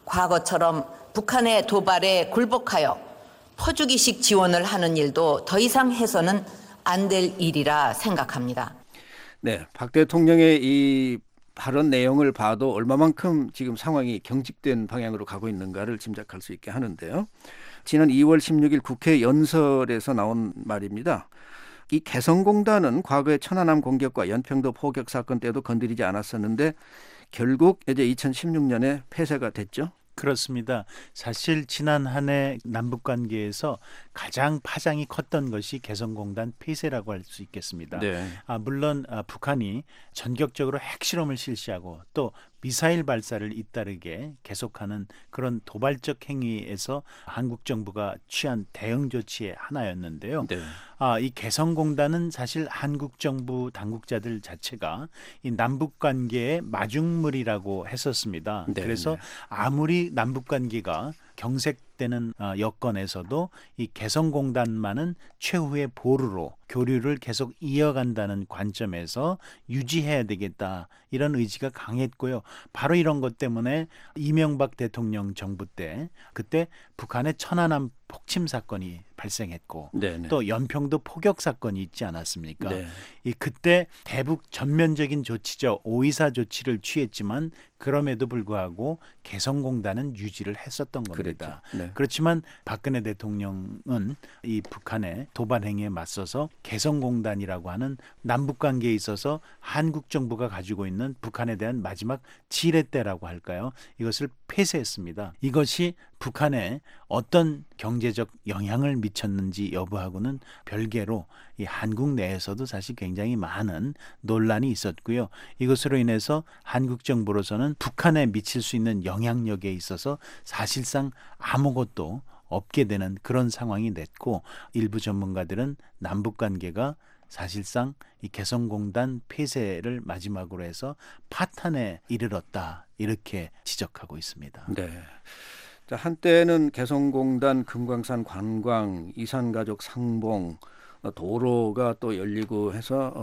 과거처럼 북한의 도발에 굴복하여 퍼주기식 지원을 하는 일도 더 이상 해서는 안 될 일이라 생각합니다. 네, 박 대통령의 이 발언 내용을 봐도 얼마만큼 지금 상황이 경직된 방향으로 가고 있는가를 짐작할 수 있게 하는데요. 지난 이월 십육일 국회 연설에서 나온 말입니다. 이 개성공단은 과거의 천안함 공격과 연평도 포격 사건 때도 건드리지 않았었는데 결국 이제 이천십육 년에 폐쇄가 됐죠. 그렇습니다. 사실 지난 한 해 남북 관계에서 가장 파장이 컸던 것이 개성공단 폐쇄라고 할 수 있겠습니다. 네. 아, 물론 아, 북한이 전격적으로 핵실험을 실시하고 또 미사일 발사를 잇따르게 계속하는 그런 도발적 행위에서 한국 정부가 취한 대응 조치의 하나였는데요. 네. 아, 이 개성공단은 사실 한국 정부 당국자들 자체가 이 남북 관계의 마중물이라고 했었습니다. 네, 그래서 네. 아무리 남북 관계가 경색되는 여건에서도 이 개성공단만은 최후의 보루로 교류를 계속 이어간다는 관점에서 유지해야 되겠다. 이런 의지가 강했고요. 바로 이런 것 때문에 이명박 대통령 정부 때 그때 북한의 천안함 폭침 사건이 발생했고 네네. 또 연평도 포격 사건이 있지 않았습니까? 네. 이 그때 대북 전면적인 조치죠. 오이사 조치를 취했지만 그럼에도 불구하고 개성공단은 유지를 했었던 겁니다. 네. 그렇지만 박근혜 대통령은 이 북한의 도발 행위에 맞서서 개성공단이라고 하는 남북관계에 있어서 한국 정부가 가지고 있는 북한에 대한 마지막 지렛대라고 할까요? 이것을 폐쇄했습니다. 이것이 북한에 어떤 경제적 영향을 미쳤는지 여부하고는 별개로 이 한국 내에서도 사실 굉장히 많은 논란이 있었고요. 이것으로 인해서 한국 정부로서는 북한에 미칠 수 있는 영향력에 있어서 사실상 아무것도 없게 되는 그런 상황이 됐고, 일부 전문가들은 남북관계가 사실상 이 개성공단 폐쇄를 마지막으로 해서 파탄에 이르렀다, 이렇게 지적하고 있습니다. 네. 자, 한때는 개성공단, 금강산 관광, 이산가족 상봉, 도로가 또 열리고 해서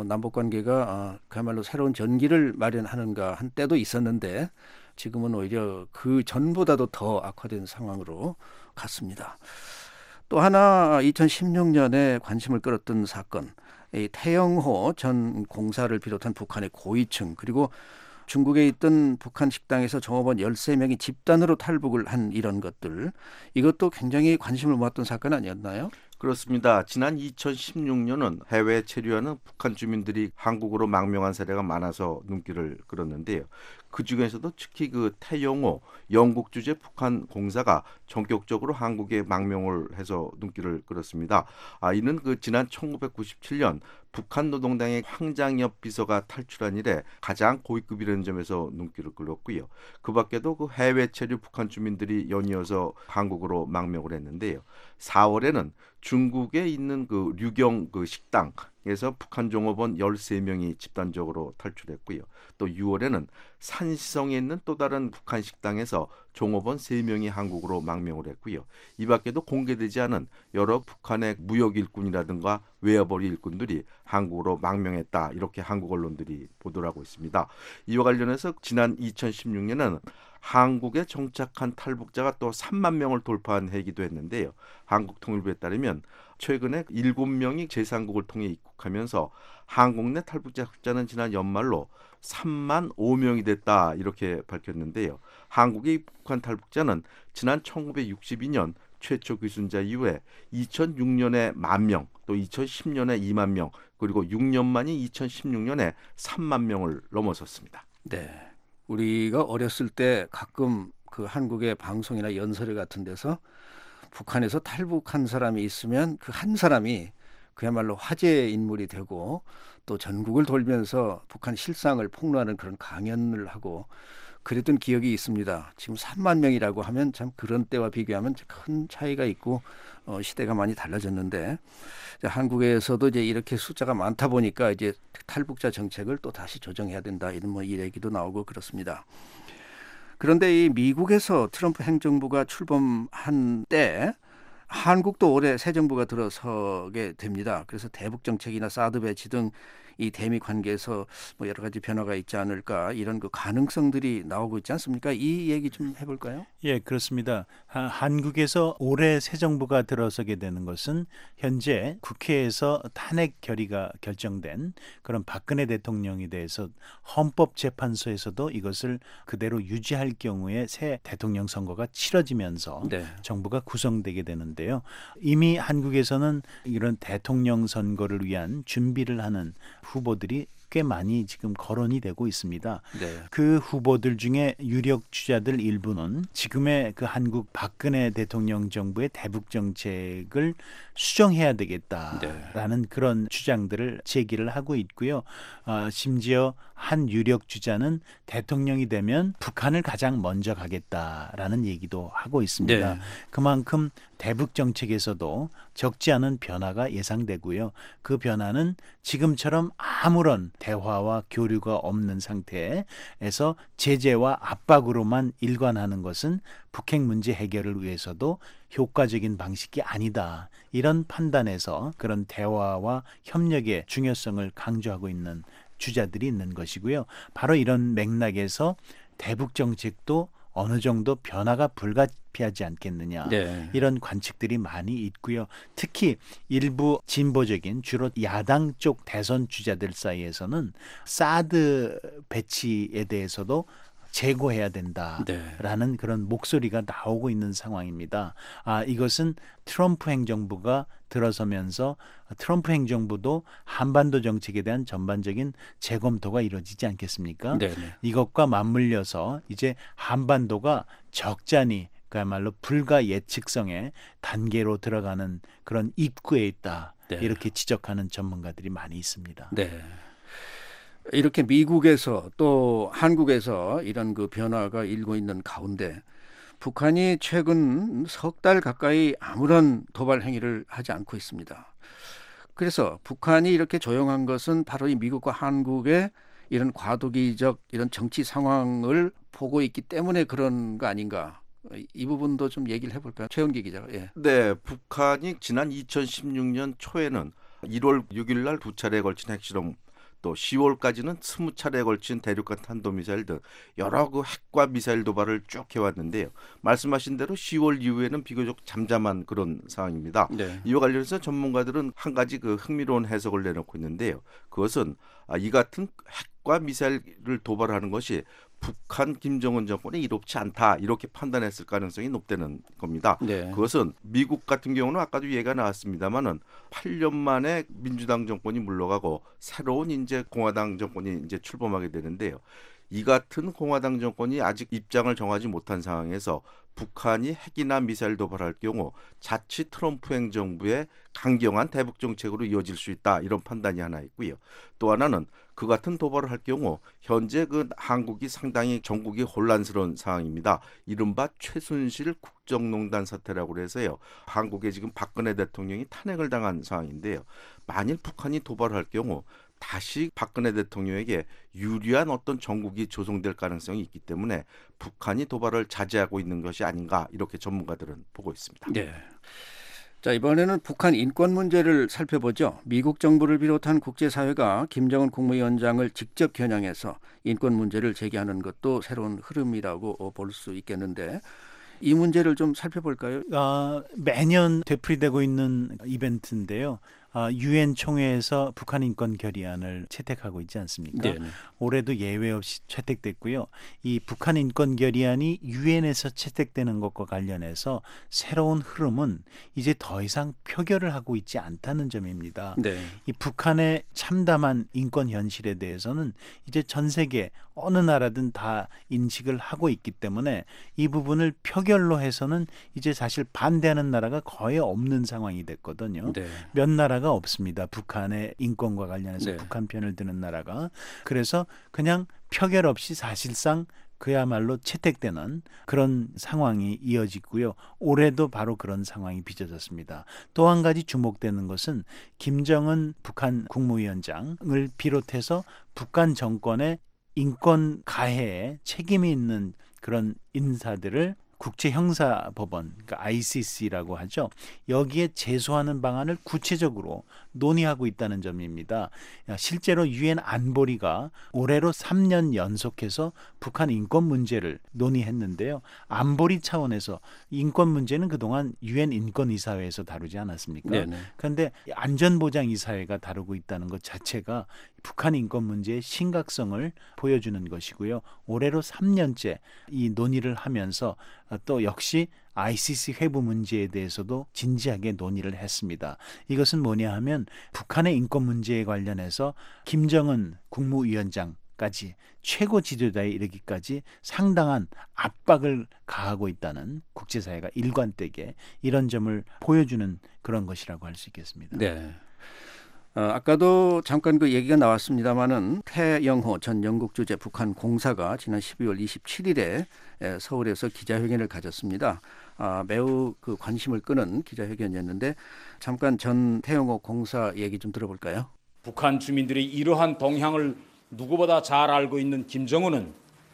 남북관계가 그야말로 새로운 전기를 마련하는가 한 때도 있었는데, 지금은 오히려 그 전보다도 더 악화된 상황으로 갔습니다. 또 하나 이천십육 년에 관심을 끌었던 사건, 이 태영호 전 공사를 비롯한 북한의 고위층, 그리고 중국에 있던 북한 식당에서 종업원 열세 명이 집단으로 탈북을 한 이런 것들, 이것도 굉장히 관심을 모았던 사건 아니었나요? 그렇습니다. 지난 이천십육 년은 해외에 체류하는 북한 주민들이 한국으로 망명한 사례가 많아서 눈길을 끌었는데요. 그중에서도 특히 그 태영호 영국 주재 북한 공사가 전격적으로 한국에 망명을 해서 눈길을 끌었습니다. 아, 이는 그 지난 천구백구십칠 년 북한 노동당의 황장엽 비서가 탈출한 이래 가장 고위급이라는 점에서 눈길을 끌었고요. 그 밖에도 그 해외 체류 북한 주민들이 연이어서 한국으로 망명을 했는데요. 사월에는 중국에 있는 그 류경 그 식당에서 북한 종업원 열세 명이 집단적으로 탈출했고요. 또 유월에는 산시성에 있는 또 다른 북한 식당에서 종업원 세 명이 한국으로 망명을 했고요. 이 밖에도 공개되지 않은 여러 북한의 무역 일꾼이라든가 외화벌이 일꾼들이 한국으로 망명했다, 이렇게 한국 언론들이 보도를 하고 있습니다. 이와 관련해서 지난 이천십육 년에는 한국에 정착한 탈북자가 또 삼만 명을 돌파한 해기도 했는데요. 한국통일부에 따르면 최근에 일곱 명이 제삼국을 통해 입국하면서 한국 내 탈북자 숫자는 지난 연말로 삼만 오 명이 됐다, 이렇게 밝혔는데요. 한국에 입국한 탈북자는 지난 천구백육십이 년 최초 귀순자 이후에 이천육 년에 만 명, 또 이천십 년에 이만 명, 그리고 육 년 만인 이천십육 년에 삼만 명을 넘어섰습니다. 네. 우리가 어렸을 때 가끔 그 한국의 방송이나 연설회 같은 데서 북한에서 탈북한 사람이 있으면 그 한 사람이 그야말로 화제의 인물이 되고 또 전국을 돌면서 북한 실상을 폭로하는 그런 강연을 하고 그랬던 기억이 있습니다. 지금 삼만 명이라고 하면 참 그런 때와 비교하면 큰 차이가 있고 어, 시대가 많이 달라졌는데, 한국에서도 이제 이렇게 숫자가 많다 보니까 이제 탈북자 정책을 또 다시 조정해야 된다, 이런 뭐 이 얘기도 나오고 그렇습니다. 그런데 이 미국에서 트럼프 행정부가 출범한 때 한국도 올해 새 정부가 들어서게 됩니다. 그래서 대북 정책이나 사드 배치 등 이 대미 관계에서 뭐 여러 가지 변화가 있지 않을까, 이런 그 가능성들이 나오고 있지 않습니까? 이 얘기 좀 해볼까요? 예, 그렇습니다. 하, 한국에서 올해 새 정부가 들어서게 되는 것은 현재 국회에서 탄핵 결의가 결정된 그런 박근혜 대통령에 대해서 헌법재판소에서도 이것을 그대로 유지할 경우에 새 대통령 선거가 치러지면서 네. 정부가 구성되게 되는데요. 이미 한국에서는 이런 대통령 선거를 위한 준비를 하는 후보들이 꽤 많이 지금 거론이 되고 있습니다. 네. 그 후보들 중에 유력 주자들 일부는 지금의 그 한국 박근혜 대통령 정부의 대북 정책을 수정해야 되겠다라는 네. 그런 주장들을 제기를 하고 있고요. 어, 심지어 한 유력 주자는 대통령이 되면 북한을 가장 먼저 가겠다라는 얘기도 하고 있습니다. 네. 그만큼 대북 정책에서도 적지 않은 변화가 예상되고요. 그 변화는 지금처럼 아무런 대화와 교류가 없는 상태에서 제재와 압박으로만 일관하는 것은 북핵 문제 해결을 위해서도 효과적인 방식이 아니다. 이런 판단에서 그런 대화와 협력의 중요성을 강조하고 있는 주자들이 있는 것이고요. 바로 이런 맥락에서 대북 정책도 어느 정도 변화가 불가피하지 않겠느냐. 네. 이런 관측들이 많이 있고요. 특히 일부 진보적인 주로 야당 쪽 대선 주자들 사이에서는 사드 배치에 대해서도 재고해야 된다라는 네. 그런 목소리가 나오고 있는 상황입니다. 아, 이것은 트럼프 행정부가 들어서면서 트럼프 행정부도 한반도 정책에 대한 전반적인 재검토가 이루어지지 않겠습니까? 네. 이것과 맞물려서 이제 한반도가 적잖이 그야말로 불가 예측성의 단계로 들어가는 그런 입구에 있다. 네. 이렇게 지적하는 전문가들이 많이 있습니다. 네. 이렇게 미국에서 또 한국에서 이런 그 변화가 일고 있는 가운데 북한이 최근 석 달 가까이 아무런 도발 행위를 하지 않고 있습니다. 그래서 북한이 이렇게 조용한 것은 바로 이 미국과 한국의 이런 과도기적 이런 정치 상황을 보고 있기 때문에 그런 거 아닌가. 이 부분도 좀 얘기를 해볼까요? 최은기 기자. 예. 네, 북한이 지난 이천십육 년 초에는 일월 육일 날 두 차례에 걸친 핵실험, 또 시월까지는 스무 차례에 걸친 대륙간 탄도미사일 등 여러 그 핵과 미사일 도발을 쭉 해왔는데요. 말씀하신 대로 시월 이후에는 비교적 잠잠한 그런 상황입니다. 네. 이와 관련해서 전문가들은 한 가지 그 흥미로운 해석을 내놓고 있는데요. 그것은 이 같은 핵과 미사일을 도발하는 것이 북한 김정은 정권이 이롭지 않다 이렇게 판단했을 가능성이 높다는 겁니다. 네. 그것은 미국 같은 경우는 아까도 얘기가 나왔습니다만은 팔 년 만에 민주당 정권이 물러가고 새로운 이제 공화당 정권이 이제 출범하게 되는데요. 이 같은 공화당 정권이 아직 입장을 정하지 못한 상황에서 북한이 핵이나 미사일 도발할 경우 자칫 트럼프 행정부의 강경한 대북 정책으로 이어질 수 있다 이런 판단이 하나 있고요. 또 하나는 그 같은 도발을 할 경우 현재 그 한국이 상당히 전국이 혼란스러운 상황입니다. 이른바 최순실 국정농단 사태라고 해서요. 한국에 지금 박근혜 대통령이 탄핵을 당한 상황인데요. 만일 북한이 도발을 할 경우 다시 박근혜 대통령에게 유리한 어떤 정국이 조성될 가능성이 있기 때문에 북한이 도발을 자제하고 있는 것이 아닌가 이렇게 전문가들은 보고 있습니다. 네. 자, 이번에는 북한 인권 문제를 살펴보죠. 미국 정부를 비롯한 국제사회가 김정은 국무위원장을 직접 겨냥해서 인권 문제를 제기하는 것도 새로운 흐름이라고 볼 수 있겠는데 이 문제를 좀 살펴볼까요? 어, 매년 되풀이되고 있는 이벤트인데요. 유엔 총회에서 북한 인권 결의안을 채택하고 있지 않습니까? 네네. 올해도 예외 없이 채택됐고요. 이 북한 인권 결의안이 유엔에서 채택되는 것과 관련해서 새로운 흐름은 이제 더 이상 표결을 하고 있지 않다는 점입니다. 네. 이 북한의 참담한 인권 현실에 대해서는 이제 전 세계 어느 나라든 다 인식을 하고 있기 때문에 이 부분을 표결로 해서는 이제 사실 반대하는 나라가 거의 없는 상황이 됐거든요. 네. 몇 나라가 없습니다. 북한의 인권과 관련해서 네. 북한 편을 드는 나라가. 그래서 그냥 표결 없이 사실상 그야말로 채택되는 그런 상황이 이어지고요. 올해도 바로 그런 상황이 빚어졌습니다. 또 한 가지 주목되는 것은 김정은 북한 국무위원장을 비롯해서 북한 정권의 인권 가해에 책임이 있는 그런 인사들을 국제형사법원, 그러니까 아이씨씨라고 하죠. 여기에 제소하는 방안을 구체적으로 논의하고 있다는 점입니다. 실제로 유엔 안보리가 올해로 삼 년 연속해서 북한 인권 문제를 논의했는데요. 안보리 차원에서 인권 문제는 그동안 유엔 인권이사회에서 다루지 않았습니까? 네네. 그런데 안전보장이사회가 다루고 있다는 것 자체가 북한 인권 문제의 심각성을 보여주는 것이고요. 올해로 삼 년째 이 논의를 하면서 또 역시 아이씨씨 회부 문제에 대해서도 진지하게 논의를 했습니다. 이것은 뭐냐 하면 북한의 인권 문제에 관련해서 김정은 국무위원장까지 최고 지도자에 이르기까지 상당한 압박을 가하고 있다는 국제사회가 일관되게 이런 점을 보여주는 그런 것이라고 할 수 있겠습니다. 네. 어, 아까도 잠깐 그 얘기가 나왔습니다마는 태영호 전 영국 주재 북한 공사가 지난 십이월 이십칠일에 서울에서 기자회견을 가졌습니다. 아, 매우 그 관심을 끄는 기자회견이었는데 잠깐 전 태영호 공사 얘기 좀 들어볼까요? 북한 주민들이 이러한 동향을 누구보다 잘 알고 있는 김정은은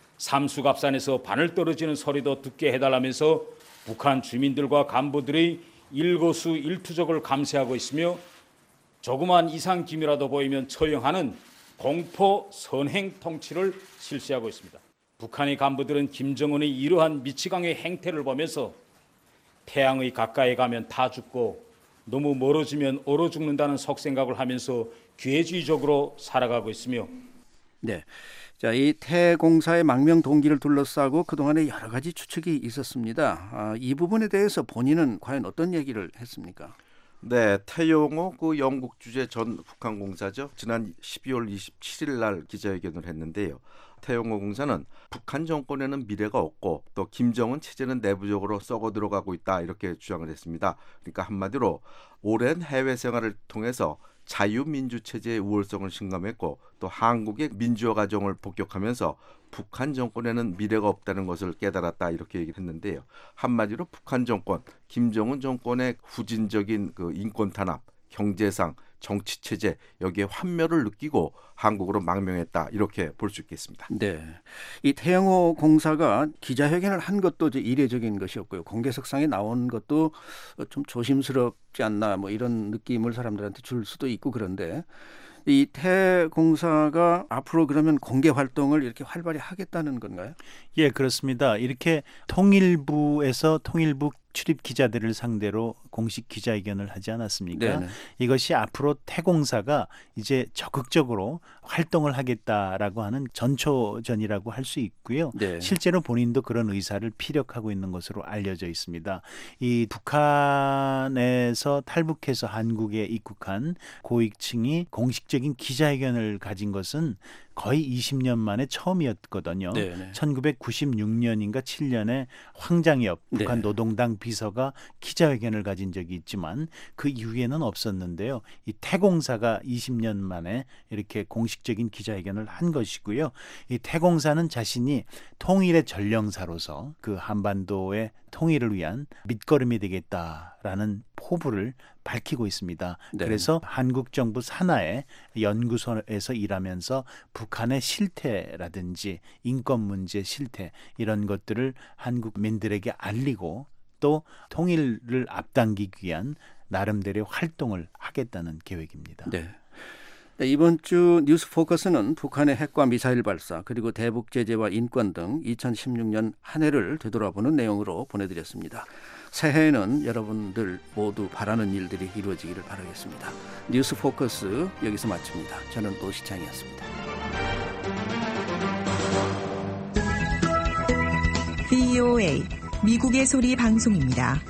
삼수갑산에서 바늘 떨어지는 소리도 듣게 해달라면서 북한 주민들과 간부들의 일거수일투족을 감시하고 있으며 조그만 이상 기미라도 보이면 처형하는 공포 선행 통치를 실시하고 있습니다. 북한의 간부들은 김정은의 이러한 미치광이의 행태를 보면서 태양의 가까이 가면 다 죽고 너무 멀어지면 얼어 죽는다는 속생각을 하면서 괴주의적으로 살아가고 있으며 네. 자, 이 태공사의 망명 동기를 둘러싸고 그동안에 여러 가지 추측이 있었습니다. 아, 이 부분에 대해서 본인은 과연 어떤 얘기를 했습니까? 네, 태용호 그 영국 주재 전 북한 공사죠. 지난 십이월 이십칠일 날 기자회견을 했는데요. 태용호 공사는 북한 정권에는 미래가 없고 또 김정은 체제는 내부적으로 썩어 들어가고 있다 이렇게 주장을 했습니다. 그러니까 한마디로 오랜 해외 생활을 통해서 자유민주체제의 우월성을 실감했고 또 한국의 민주화 과정을 복역하면서 북한 정권에는 미래가 없다는 것을 깨달았다 이렇게 얘기를 했는데요. 한마디로 북한 정권, 김정은 정권의 후진적인 그 인권 탄압, 경제상, 정치체제 여기에 환멸을 느끼고 한국으로 망명했다 이렇게 볼 수 있겠습니다. 네, 이 태영호 공사가 기자회견을 한 것도 이제 이례적인 것이었고요. 공개석상에 나온 것도 좀 조심스럽지 않나 뭐 이런 느낌을 사람들한테 줄 수도 있고 그런데 이 태 공사가 앞으로 그러면 공개 활동을 이렇게 활발히 하겠다는 건가요? 예, 그렇습니다. 이렇게 통일부에서 통일부 출입 기자들을 상대로 공식 기자회견을 하지 않았습니까? 네네. 이것이 앞으로 태공사가 이제 적극적으로 활동을 하겠다라고 하는 전초전이라고 할 수 있고요. 네. 실제로 본인도 그런 의사를 피력하고 있는 것으로 알려져 있습니다. 이 북한에서 탈북해서 한국에 입국한 고위층이 공식적인 기자회견을 가진 것은 거의 이십 년 만에 처음이었거든요. 네네. 천구백구십육 년인가 칠 년에 황장엽 북한 네. 노동당 비서가 기자회견을 가진 적이 있지만 그 이후에는 없었는데요. 이 태공사가 이십 년 만에 이렇게 공식적인 기자회견을 한 것이고요. 이 태공사는 자신이 통일의 전령사로서 그 한반도의 통일을 위한 밑거름이 되겠다라는 포부를 밝히고 있습니다. 네. 그래서 한국 정부 산하의 연구소에서 일하면서 북한의 실태라든지 인권 문제 실태 이런 것들을 한국민들에게 알리고 또 통일을 앞당기기 위한 나름대로의 활동을 하겠다는 계획입니다. 네. 이번 주 뉴스 포커스는 북한의 핵과 미사일 발사 그리고 대북 제재와 인권 등 이천십육 년 한 해를 되돌아보는 내용으로 보내드렸습니다. 새해에는 여러분들 모두 바라는 일들이 이루어지기를 바라겠습니다. 뉴스 포커스 여기서 마칩니다. 저는 노시창이었습니다. 브이오에이 미국의 소리 방송입니다.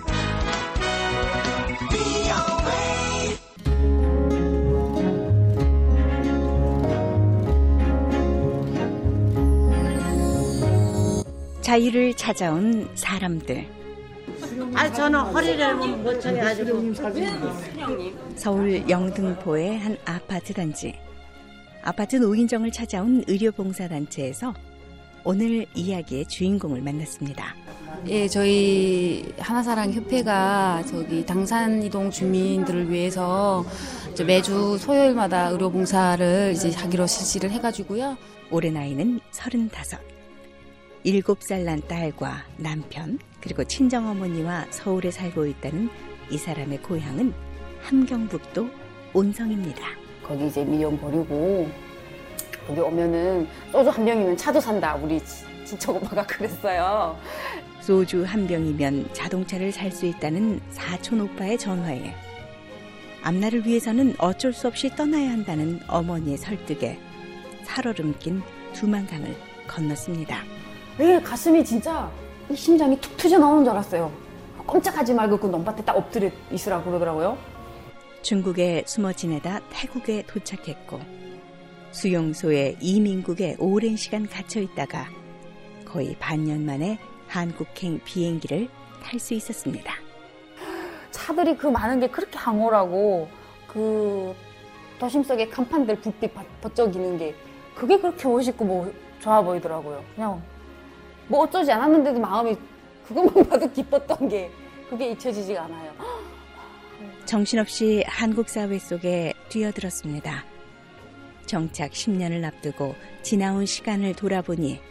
자유를 찾아온 사람들. 아, 저는 허리를 못 쳐가지고. 서울 영등포의 한 아파트 단지. 아파트 노인정을 찾아온 의료봉사단체에서 오늘 이야기의 주인공을 만났습니다. 예, 저희 하나사랑협회가 저기 당산이동 주민들을 위해서 이제 매주 토요일마다 의료봉사를 이제 하기로 실시를 해가지고요. 올해 나이는 서른다섯. 일곱 살 난 딸과 남편 그리고 친정어머니와 서울에 살고 있다는 이 사람의 고향은 함경북도 온성입니다. 거기 이제 미련 버리고 여기 오면은 소주 한 병이면 차도 산다. 우리 친척 오빠가 그랬어요. 소주 한 병이면 자동차를 살 수 있다는 사촌 오빠의 전화에 앞날을 위해서는 어쩔 수 없이 떠나야 한다는 어머니의 설득에 살얼음 낀 두만강을 건넜습니다. 네, 가슴이 진짜 이 심장이 툭 터져 나오는 줄 알았어요. 꼼짝하지 말고 그 논밭에 딱 엎드려 있으라고 그러더라고요. 중국에 숨어 지내다 태국에 도착했고 수용소에 이민국에 오랜 시간 갇혀 있다가 거의 반년 만에 한국행 비행기를 탈 수 있었습니다. 차들이 그 많은 게 그렇게 황홀하고 그 도심 속에 간판들 불빛 번쩍이는 게 그게 그렇게 멋있고 뭐 좋아 보이더라고요. 그냥 뭐 어쩌지 않았는데도 마음이 그것만 봐도 기뻤던 게 그게 잊혀지지가 않아요. 정신없이 한국 사회 속에 뛰어들었습니다. 정착 십 년을 앞두고 지나온 시간을 돌아보니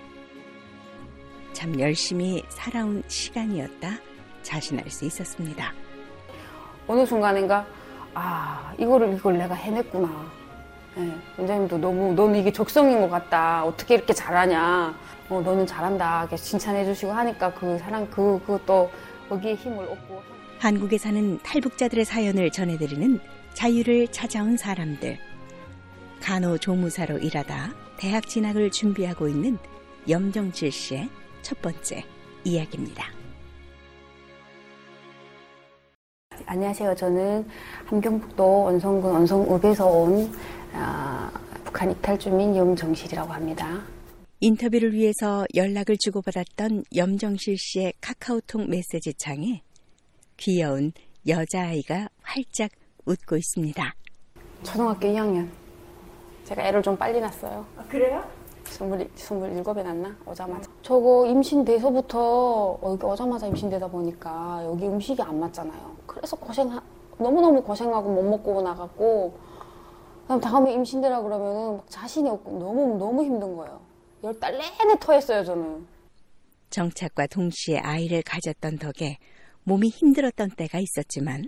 참 열심히 살아온 시간이었다 자신할 수 있었습니다. 어느 순간인가 아 이거를 이걸 내가 해냈구나. 네, 원장님도 너무 너는 이게 적성인 것 같다. 어떻게 이렇게 잘하냐. 어, 너는 잘한다. 이렇게 칭찬해 주시고 하니까 그 사람 그 그것도 거기에 힘을 얻고. 한국에 사는 탈북자들의 사연을 전해드리는 자유를 찾아온 사람들. 간호조무사로 일하다 대학 진학을 준비하고 있는 염정실 씨의 첫 번째 이야기입니다. 안녕하세요. 저는 함경북도 원성군 원성읍에서 온 아, 북한 이탈 주민 염정실이라고 합니다. 인터뷰를 위해서 연락을 주고받았던 염정실 씨의 카카오톡 메시지 창에 귀여운 여자아이가 활짝 웃고 있습니다. 초등학교 이 학년. 제가 애를 좀 빨리 낳았어요. 아, 그래요? 스물, 스물일곱에 낳나? 오자마자. 저거 임신돼서부터 여기 오자마자 임신되다 보니까 여기 음식이 안 맞잖아요. 그래서 고생, 너무너무 고생하고 못 먹고 나갔고, 그다음 다음에 임신되라 그러면은 막 자신이 없고 너무, 너무 힘든 거예요. 열 달 내내 토했어요, 저는. 정착과 동시에 아이를 가졌던 덕에 몸이 힘들었던 때가 있었지만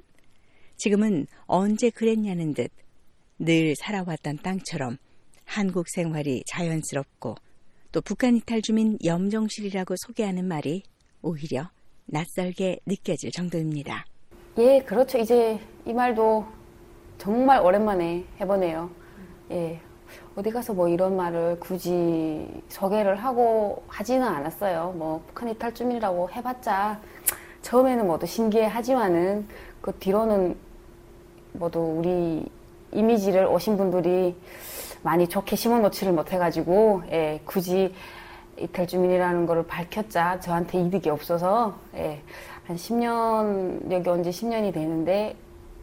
지금은 언제 그랬냐는 듯 늘 살아왔던 땅처럼 한국 생활이 자연스럽고 또 북한 이탈 주민 염정실이라고 소개하는 말이 오히려 낯설게 느껴질 정도입니다. 예, 그렇죠. 이제 이 말도 정말 오랜만에 해보네요. 예, 어디 가서 뭐 이런 말을 굳이 소개를 하고 하지는 않았어요. 뭐 북한 이탈 주민이라고 해봤자 처음에는 모두 신기해하지만은 그 뒤로는 모두 우리 이미지를 오신 분들이 많이 좋게 심어놓지를 못해가지고 예, 굳이 이탈 주민이라는 거를 밝혔자 저한테 이득이 없어서 예, 한 십 년 여기 온 지 십 년이 되는데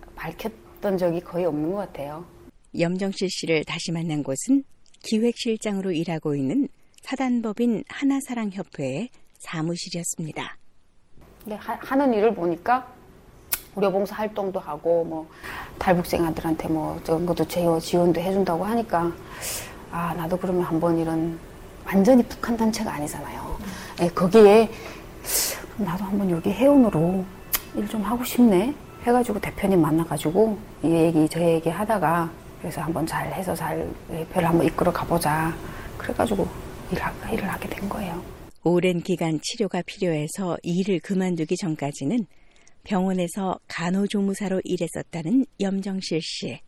밝혔던 적이 거의 없는 것 같아요. 염정실 씨를 다시 만난 곳은 기획실장으로 일하고 있는 사단법인 하나사랑협회의 사무실이었습니다. 네, 하, 하는 일을 보니까 의료봉사 활동도 하고 뭐 탈북생아들한테 뭐 저런 것도 지원도 해준다고 하니까 아 나도 그러면 한번 이런 완전히 북한 단체가 아니잖아요. 네, 거기에 나도 한번 여기 회원으로 일 좀 하고 싶네 해가지고 대표님 만나가지고 이 얘기 저 얘기 하다가 그래서 한번 잘 해서 잘 회를 한번 이끌어 가보자 그래가지고 일하, 일을 하게 된 거예요. 오랜 기간 치료가 필요해서 일을 그만두기 전까지는 병원에서 간호조무사로 일했었다는 염정실 씨.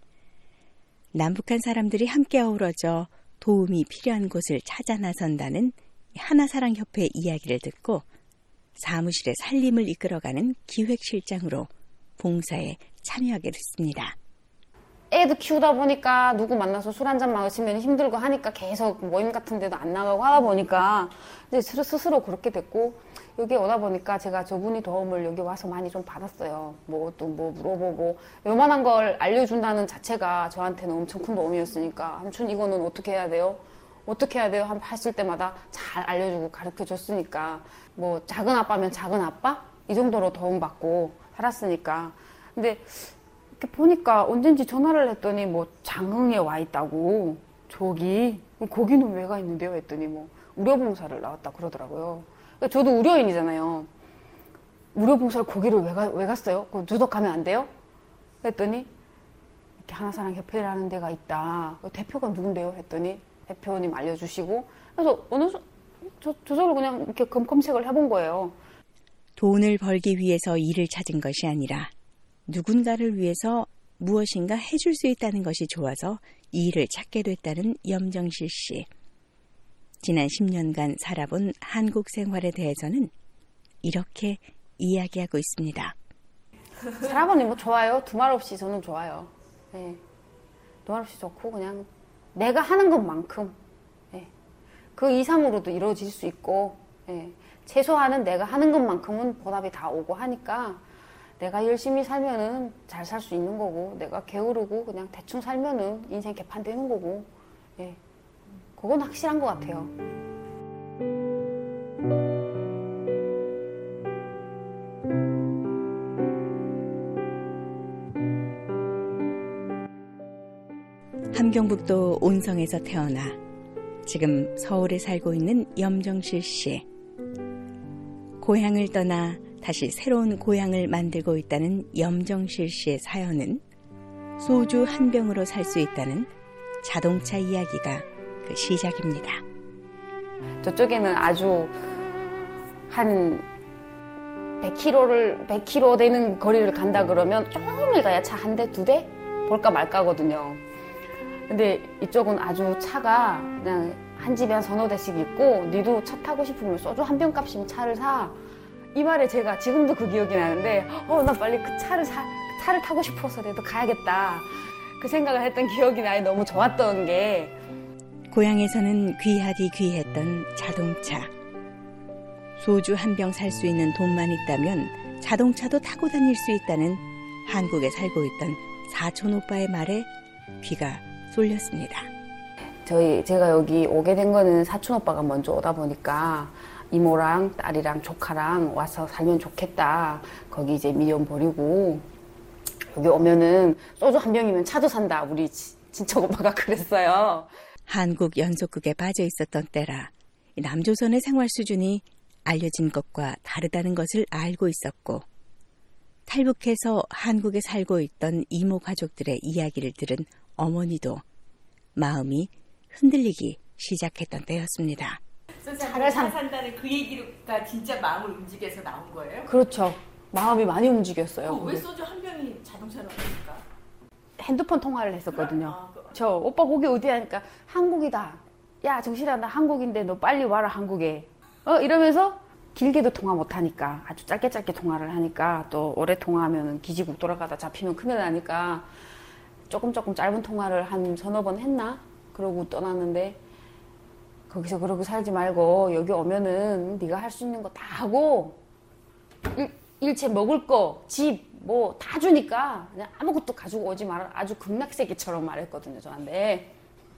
남북한 사람들이 함께 어우러져 도움이 필요한 곳을 찾아 나선다는 하나사랑협회 이야기를 듣고 사무실의 살림을 이끌어가는 기획실장으로 봉사에 참여하게 됐습니다. 애도 키우다 보니까 누구 만나서 술 한잔 마시면 힘들고 하니까 계속 모임 같은 데도 안 나가고 하다 보니까 이제 스스로 그렇게 됐고 여기 오다 보니까 제가 저분이 도움을 여기 와서 많이 좀 받았어요. 뭐 또 뭐 물어보고 요만한 걸 알려준다는 자체가 저한테는 엄청 큰 도움이었으니까 삼촌 이거는 어떻게 해야 돼요? 어떻게 해야 돼요? 한 했을 때마다 잘 알려주고 가르쳐 줬으니까 뭐 작은 아빠면 작은 아빠? 이 정도로 도움받고 살았으니까 근데 이렇게 보니까 언젠지 전화를 했더니 뭐 장흥에 와 있다고 저기 거기는 왜 가 있는데요? 했더니 뭐 의료봉사를 나왔다 그러더라고요. 저도 의료인이잖아요. 의료봉사를 거기를 왜, 가, 왜 갔어요? 그 누적 가면 안 돼요? 했더니 이렇게 하나사랑협회라는 데가 있다. 대표가 누군데요? 했더니 대표님 알려주시고 그래서 어느 저, 저절로 그냥 이렇게 검색을 해본 거예요. 돈을 벌기 위해서 일을 찾은 것이 아니라 누군가를 위해서 무엇인가 해줄 수 있다는 것이 좋아서 이 일을 찾게 됐다는 염정실 씨. 지난 십 년간 살아본 한국 생활에 대해서는 이렇게 이야기하고 있습니다. 살아보니 뭐 좋아요. 두말 없이 저는 좋아요. 네. 두말 없이 좋고 그냥 내가 하는 것만큼 네. 그 이상으로도 이루어질 수 있고 네. 최소한은 내가 하는 것만큼은 보답이 다 오고 하니까 내가 열심히 살면은 잘 살 수 있는 거고 내가 게으르고 그냥 대충 살면은 인생 개판되는 거고 네. 그건 확실한 것 같아요. 함경북도 온성에서 태어나 지금 서울에 살고 있는 염정실 씨. 고향을 떠나 다시 새로운 고향을 만들고 있다는 염정실 씨의 사연은 소주 한 병으로 살 수 있다는 자동차 이야기가 그 시작입니다. 저쪽에는 아주 한 백 킬로미터를 백 킬로미터 되는 거리를 간다 그러면 조금을 가야 차 한 대, 두 대 볼까 말까거든요. 근데 이쪽은 아주 차가 그냥 한 집에 한 서너 대씩 있고, 니도 차 타고 싶으면 소주 한 병 값이면 차를 사. 이 말에 제가 지금도 그 기억이 나는데, 어, 나 빨리 그 차를 사, 그 차를 타고 싶어서라도 가야겠다. 그 생각을 했던 기억이 나요. 너무 좋았던 게. 고향에서는 귀하디 귀했던 자동차. 소주 한 병 살 수 있는 돈만 있다면 자동차도 타고 다닐 수 있다는 한국에 살고 있던 사촌 오빠의 말에 귀가 쏠렸습니다. 저희 제가 여기 오게 된 거는 사촌 오빠가 먼저 오다 보니까 이모랑 딸이랑 조카랑 와서 살면 좋겠다. 거기 이제 미련 버리고 여기 오면은 소주 한 병이면 차도 산다. 우리 친척 오빠가 그랬어요. 한국 연속극에 빠져 있었던 때라 남조선의 생활 수준이 알려진 것과 다르다는 것을 알고 있었고, 탈북해서 한국에 살고 있던 이모 가족들의 이야기를 들은 어머니도 마음이 흔들리기 시작했던 때였습니다. 차를 산다는 그 얘기가 진짜 마음을 움직여서 나온 거예요? 그렇죠. 마음이 많이 움직였어요. 어, 왜 소주 한 병이 자동차로 갑니까? 핸드폰 통화를 했었거든요. 저 오빠 거기 어디야 하니까 한국이다. 야 정실아 나 한국인데 너 빨리 와라 한국에. 어 이러면서 길게도 통화 못하니까 아주 짧게 짧게 통화를 하니까 또 오래 통화하면 기지국 돌아가다 잡히면 큰일 나니까 조금 조금 짧은 통화를 한 서너 번 했나? 그러고 떠났는데 거기서 그러고 살지 말고 여기 오면은 네가 할 수 있는 거 다 하고 일, 일체 먹을 거, 집 뭐 다 주니까 그냥 아무것도 가지고 오지 마라. 아주 극락세기처럼 말했거든요 저한테.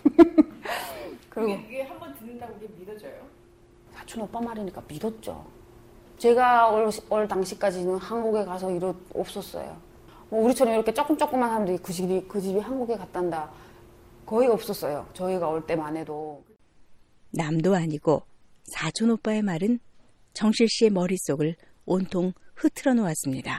그리고 이게 한 번 듣는다고 이게 믿어져요? 사촌 오빠 말이니까 믿었죠. 제가 올, 올 당시까지는 한국에 가서 일은 없었어요. 뭐 우리처럼 이렇게 조금 조금만 사람들이 그 집이 그 집이 한국에 갔단다 거의 없었어요. 저희가 올 때만 해도. 남도 아니고 사촌 오빠의 말은 정실 씨의 머릿속을 온통 흐트러 놓았습니다.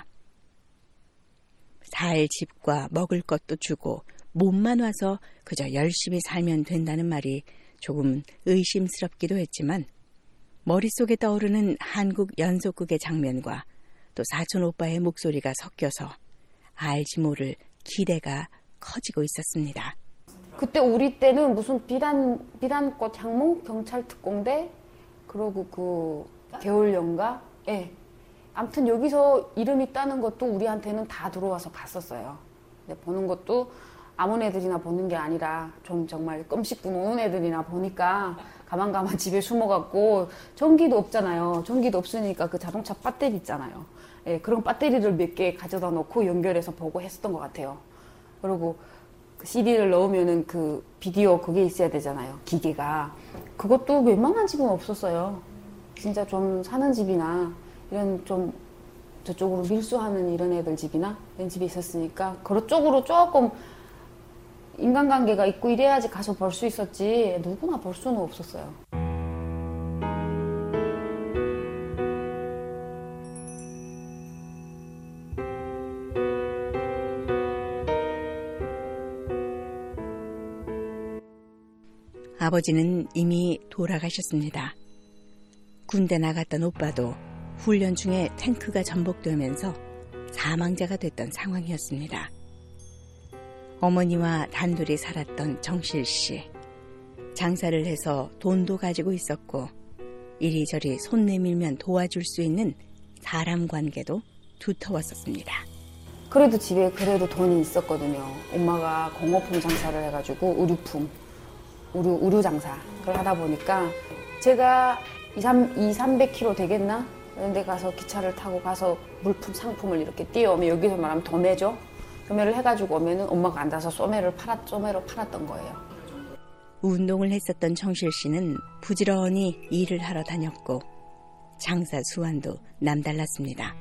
살 집과 먹을 것도 주고 몸만 와서 그저 열심히 살면 된다는 말이 조금 의심스럽기도 했지만 머릿속에 떠오르는 한국 연속극의 장면과 또 사촌 오빠의 목소리가 섞여서 알지 모를 기대가 커지고 있었습니다. 그때 우리 때는 무슨 비단, 비단꽃 향목 경찰 특공대 그러고 그 겨울연가 예. 네. 아무튼 여기서 이름 있다는 것도 우리한테는 다 들어와서 봤었어요. 근데 보는 것도 아무 애들이나 보는 게 아니라 좀 정말 껌 씹고 노는 애들이나 보니까 가만가만 집에 숨어갖고 전기도 없잖아요. 전기도 없으니까 그 자동차 배터리 있잖아요. 예, 그런 배터리를 몇 개 가져다 놓고 연결해서 보고 했었던 것 같아요. 그리고 그 씨디를 넣으면은 그 비디오 그게 있어야 되잖아요. 기계가. 그것도 웬만한 집은 없었어요. 진짜 좀 사는 집이나 이런 좀 저쪽으로 밀수하는 이런 애들 집이나 이런 집이 있었으니까 그런 쪽으로 조금 인간관계가 있고 이래야지 가서 볼 수 있었지 누구나 볼 수는 없었어요. 아버지는 이미 돌아가셨습니다. 군대 나갔던 오빠도 훈련 중에 탱크가 전복되면서 사망자가 됐던 상황이었습니다. 어머니와 단둘이 살았던 정실 씨. 장사를 해서 돈도 가지고 있었고 이리저리 손 내밀면 도와줄 수 있는 사람 관계도 두터웠었습니다. 그래도 집에 그래도 돈이 있었거든요. 엄마가 공업품 장사를 해가지고 의류품, 의류, 의류 장사 그걸 하다 보니까 제가 이삼백 킬로미터 되겠나? 이런 데 가서 기차를 타고 가서 물품, 상품을 이렇게 띄워오면 여기서 말하면 도매죠. 도매를 해가지고 오면은 엄마가 앉아서 소매를 팔았, 소매로 팔았던 거예요. 운동을 했었던 정실 씨는 부지런히 일을 하러 다녔고 장사 수완도 남달랐습니다.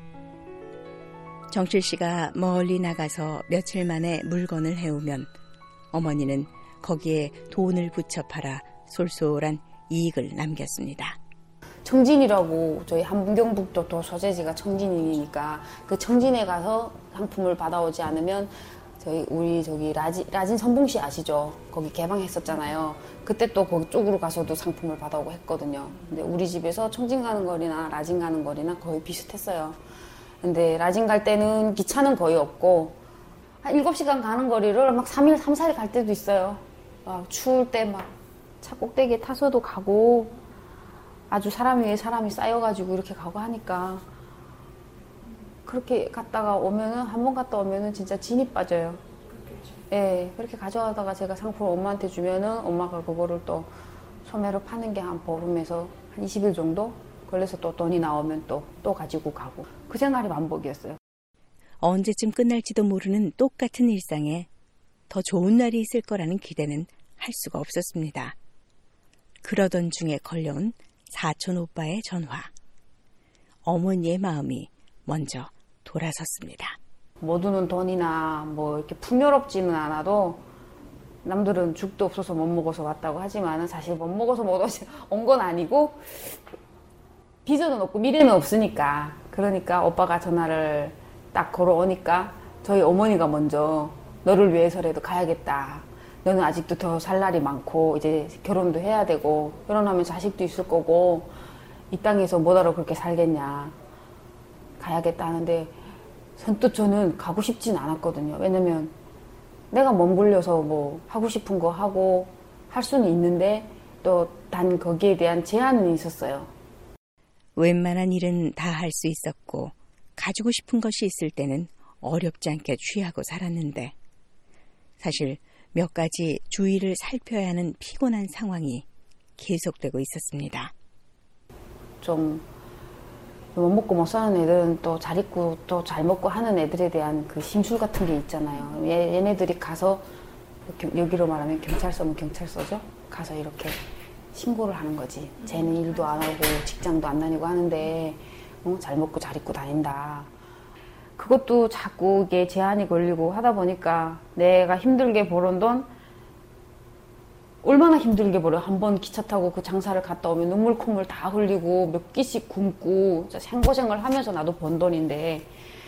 정실 씨가 멀리 나가서 며칠 만에 물건을 해오면 어머니는 거기에 돈을 붙여 팔아 솔솔한 이익을 남겼습니다. 청진이라고 저희 함경북도 또 소재지가 청진이니까 그 청진에 가서 상품을 받아오지 않으면 저희 우리 저기 라진, 라진 선봉시 아시죠? 거기 개방했었잖아요. 그때 또 거기 쪽으로 가서도 상품을 받아오고 했거든요. 근데 우리 집에서 청진 가는 거리나 라진 가는 거리나 거의 비슷했어요. 근데 라진 갈 때는 기차는 거의 없고 한 일곱 시간 가는 거리를 막 삼 일, 삼, 사 일 갈 때도 있어요. 막 추울 때 막 차 꼭대기에 타서도 가고 아주 사람 위에 사람이 쌓여가지고 이렇게 가고 하니까 그렇게 갔다가 오면은 한 번 갔다 오면은 진짜 진이 빠져요. 예, 네, 그렇게 가져가다가 제가 상품을 엄마한테 주면은 엄마가 그거를 또 소매로 파는 게 한 보름에서 한 이십 일 정도 걸려서 또 돈이 나오면 또, 또 가지고 가고 그 생활이 반복이었어요. 언제쯤 끝날지도 모르는 똑같은 일상에 더 좋은 날이 있을 거라는 기대는 할 수가 없었습니다. 그러던 중에 걸려온 사촌 오빠의 전화. 어머니의 마음이 먼저 돌아섰습니다. 모두는 돈이나 뭐 이렇게 풍요롭지는 않아도 남들은 죽도 없어서 못 먹어서 왔다고 하지만 사실 못 먹어서 못 온 건 아니고 비전은 없고 미래는 없으니까 그러니까 오빠가 전화를 딱 걸어오니까 저희 어머니가 먼저 너를 위해서라도 가야겠다. 너는 아직도 더 살 날이 많고 이제 결혼도 해야 되고 결혼하면 자식도 있을 거고 이 땅에서 뭐하러 그렇게 살겠냐. 가야겠다 하는데 선뜻 저는 가고 싶진 않았거든요. 왜냐면 내가 몸부려서 뭐 하고 싶은 거 하고 할 수는 있는데 또 단 거기에 대한 제한은 있었어요. 웬만한 일은 다 할 수 있었고 가지고 싶은 것이 있을 때는 어렵지 않게 취하고 살았는데 사실 몇 가지 주위를 살펴야 하는 피곤한 상황이 계속되고 있었습니다. 좀 못 먹고 못 사는 애들은 또 잘 입고 또 잘 먹고 하는 애들에 대한 그 심술 같은 게 있잖아요. 얘, 얘네들이 가서 여기로 말하면 경찰서면 경찰서죠. 가서 이렇게 신고를 하는 거지. 쟤는 일도 안 하고 직장도 안 다니고 하는데 어, 잘 먹고 잘 입고 다닌다. 그것도 자꾸 이게 제한이 걸리고 하다 보니까 내가 힘들게 벌은 돈 얼마나 힘들게 벌어요. 한 번 기차 타고 그 장사를 갔다 오면 눈물 콧물 다 흘리고 몇 끼씩 굶고 생고생을 하면서 나도 번 돈인데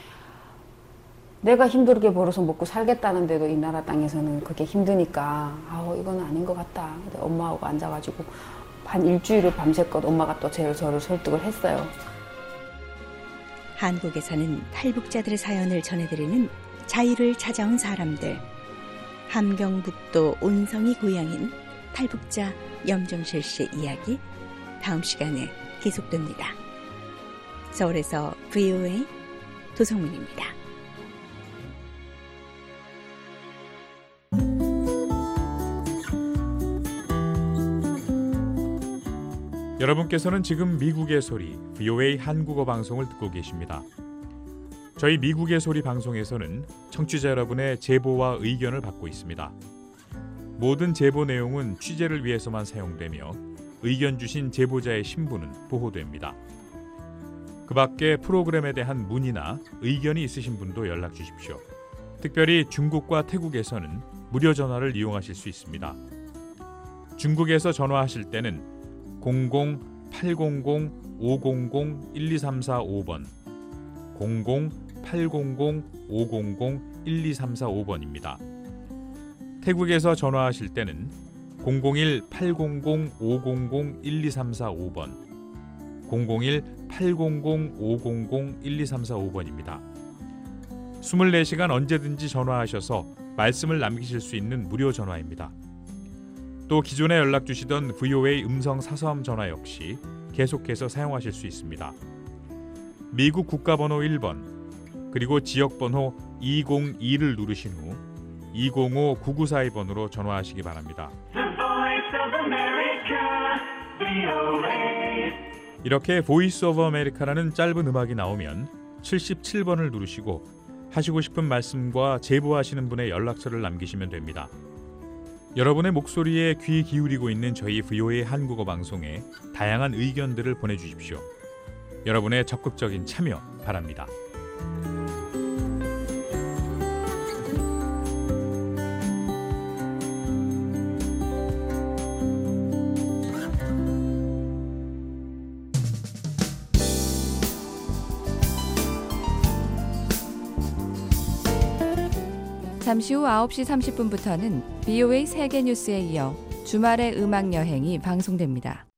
내가 힘들게 벌어서 먹고 살겠다는데도 이 나라 땅에서는 그게 힘드니까 아우 이건 아닌 것 같다. 엄마하고 앉아가지고 한 일주일을 밤새껏 엄마가 또 저를, 저를 설득을 했어요. 한국에 사는 탈북자들의 사연을 전해드리는 자유를 찾아온 사람들. 함경북도 온성이 고향인 탈북자 염정실 씨의 이야기 다음 시간에 계속됩니다. 서울에서 브이오에이 도성민입니다. 여러분께서는 지금 미국의 소리 브이오에이 한국어 방송을 듣고 계십니다. 저희 미국의 소리 방송에서는 청취자 여러분의 제보와 의견을 받고 있습니다. 모든 제보 내용은 취재를 위해서만 사용되며 의견 주신 제보자의 신분은 보호됩니다. 그 밖에 프로그램에 대한 문의나 의견이 있으신 분도 연락 주십시오. 특별히 중국과 태국에서는 무료 전화를 이용하실 수 있습니다. 중국에서 전화하실 때는 공공 팔공공 오공공 일이삼사오 번 공공 팔공공 오공공 일이삼사오 번입니다. 태국에서 전화하실 때는 공공일 팔공공 오공공 일이삼사오 번 공공일 팔공공 오공공 일이삼사오 번입니다. 이십사 시간 언제든지 전화하셔서 말씀을 남기실 수 있는 무료 전화입니다. 또 기존에 연락 주시던 브이오에이 음성 사서함 전화 역시 계속해서 사용하실 수 있습니다. 미국 국가번호 일 번 그리고 지역번호 이공이를 누르신 후 이공오 구구사이 번으로 전화하시기 바랍니다. 이렇게 보이스 오브 아메리카라는 짧은 음악이 나오면 칠십칠 번을 누르시고 하시고 싶은 말씀과 제보하시는 분의 연락처를 남기시면 됩니다. 여러분의 목소리에 귀 기울이고 있는 저희 브이오에이 한국어 방송에 다양한 의견들을 보내주십시오. 여러분의 적극적인 참여 바랍니다. 잠시 후 아홉 시 삼십 분부터는 비오에이 세계뉴스에 이어 주말의 음악 여행이 방송됩니다.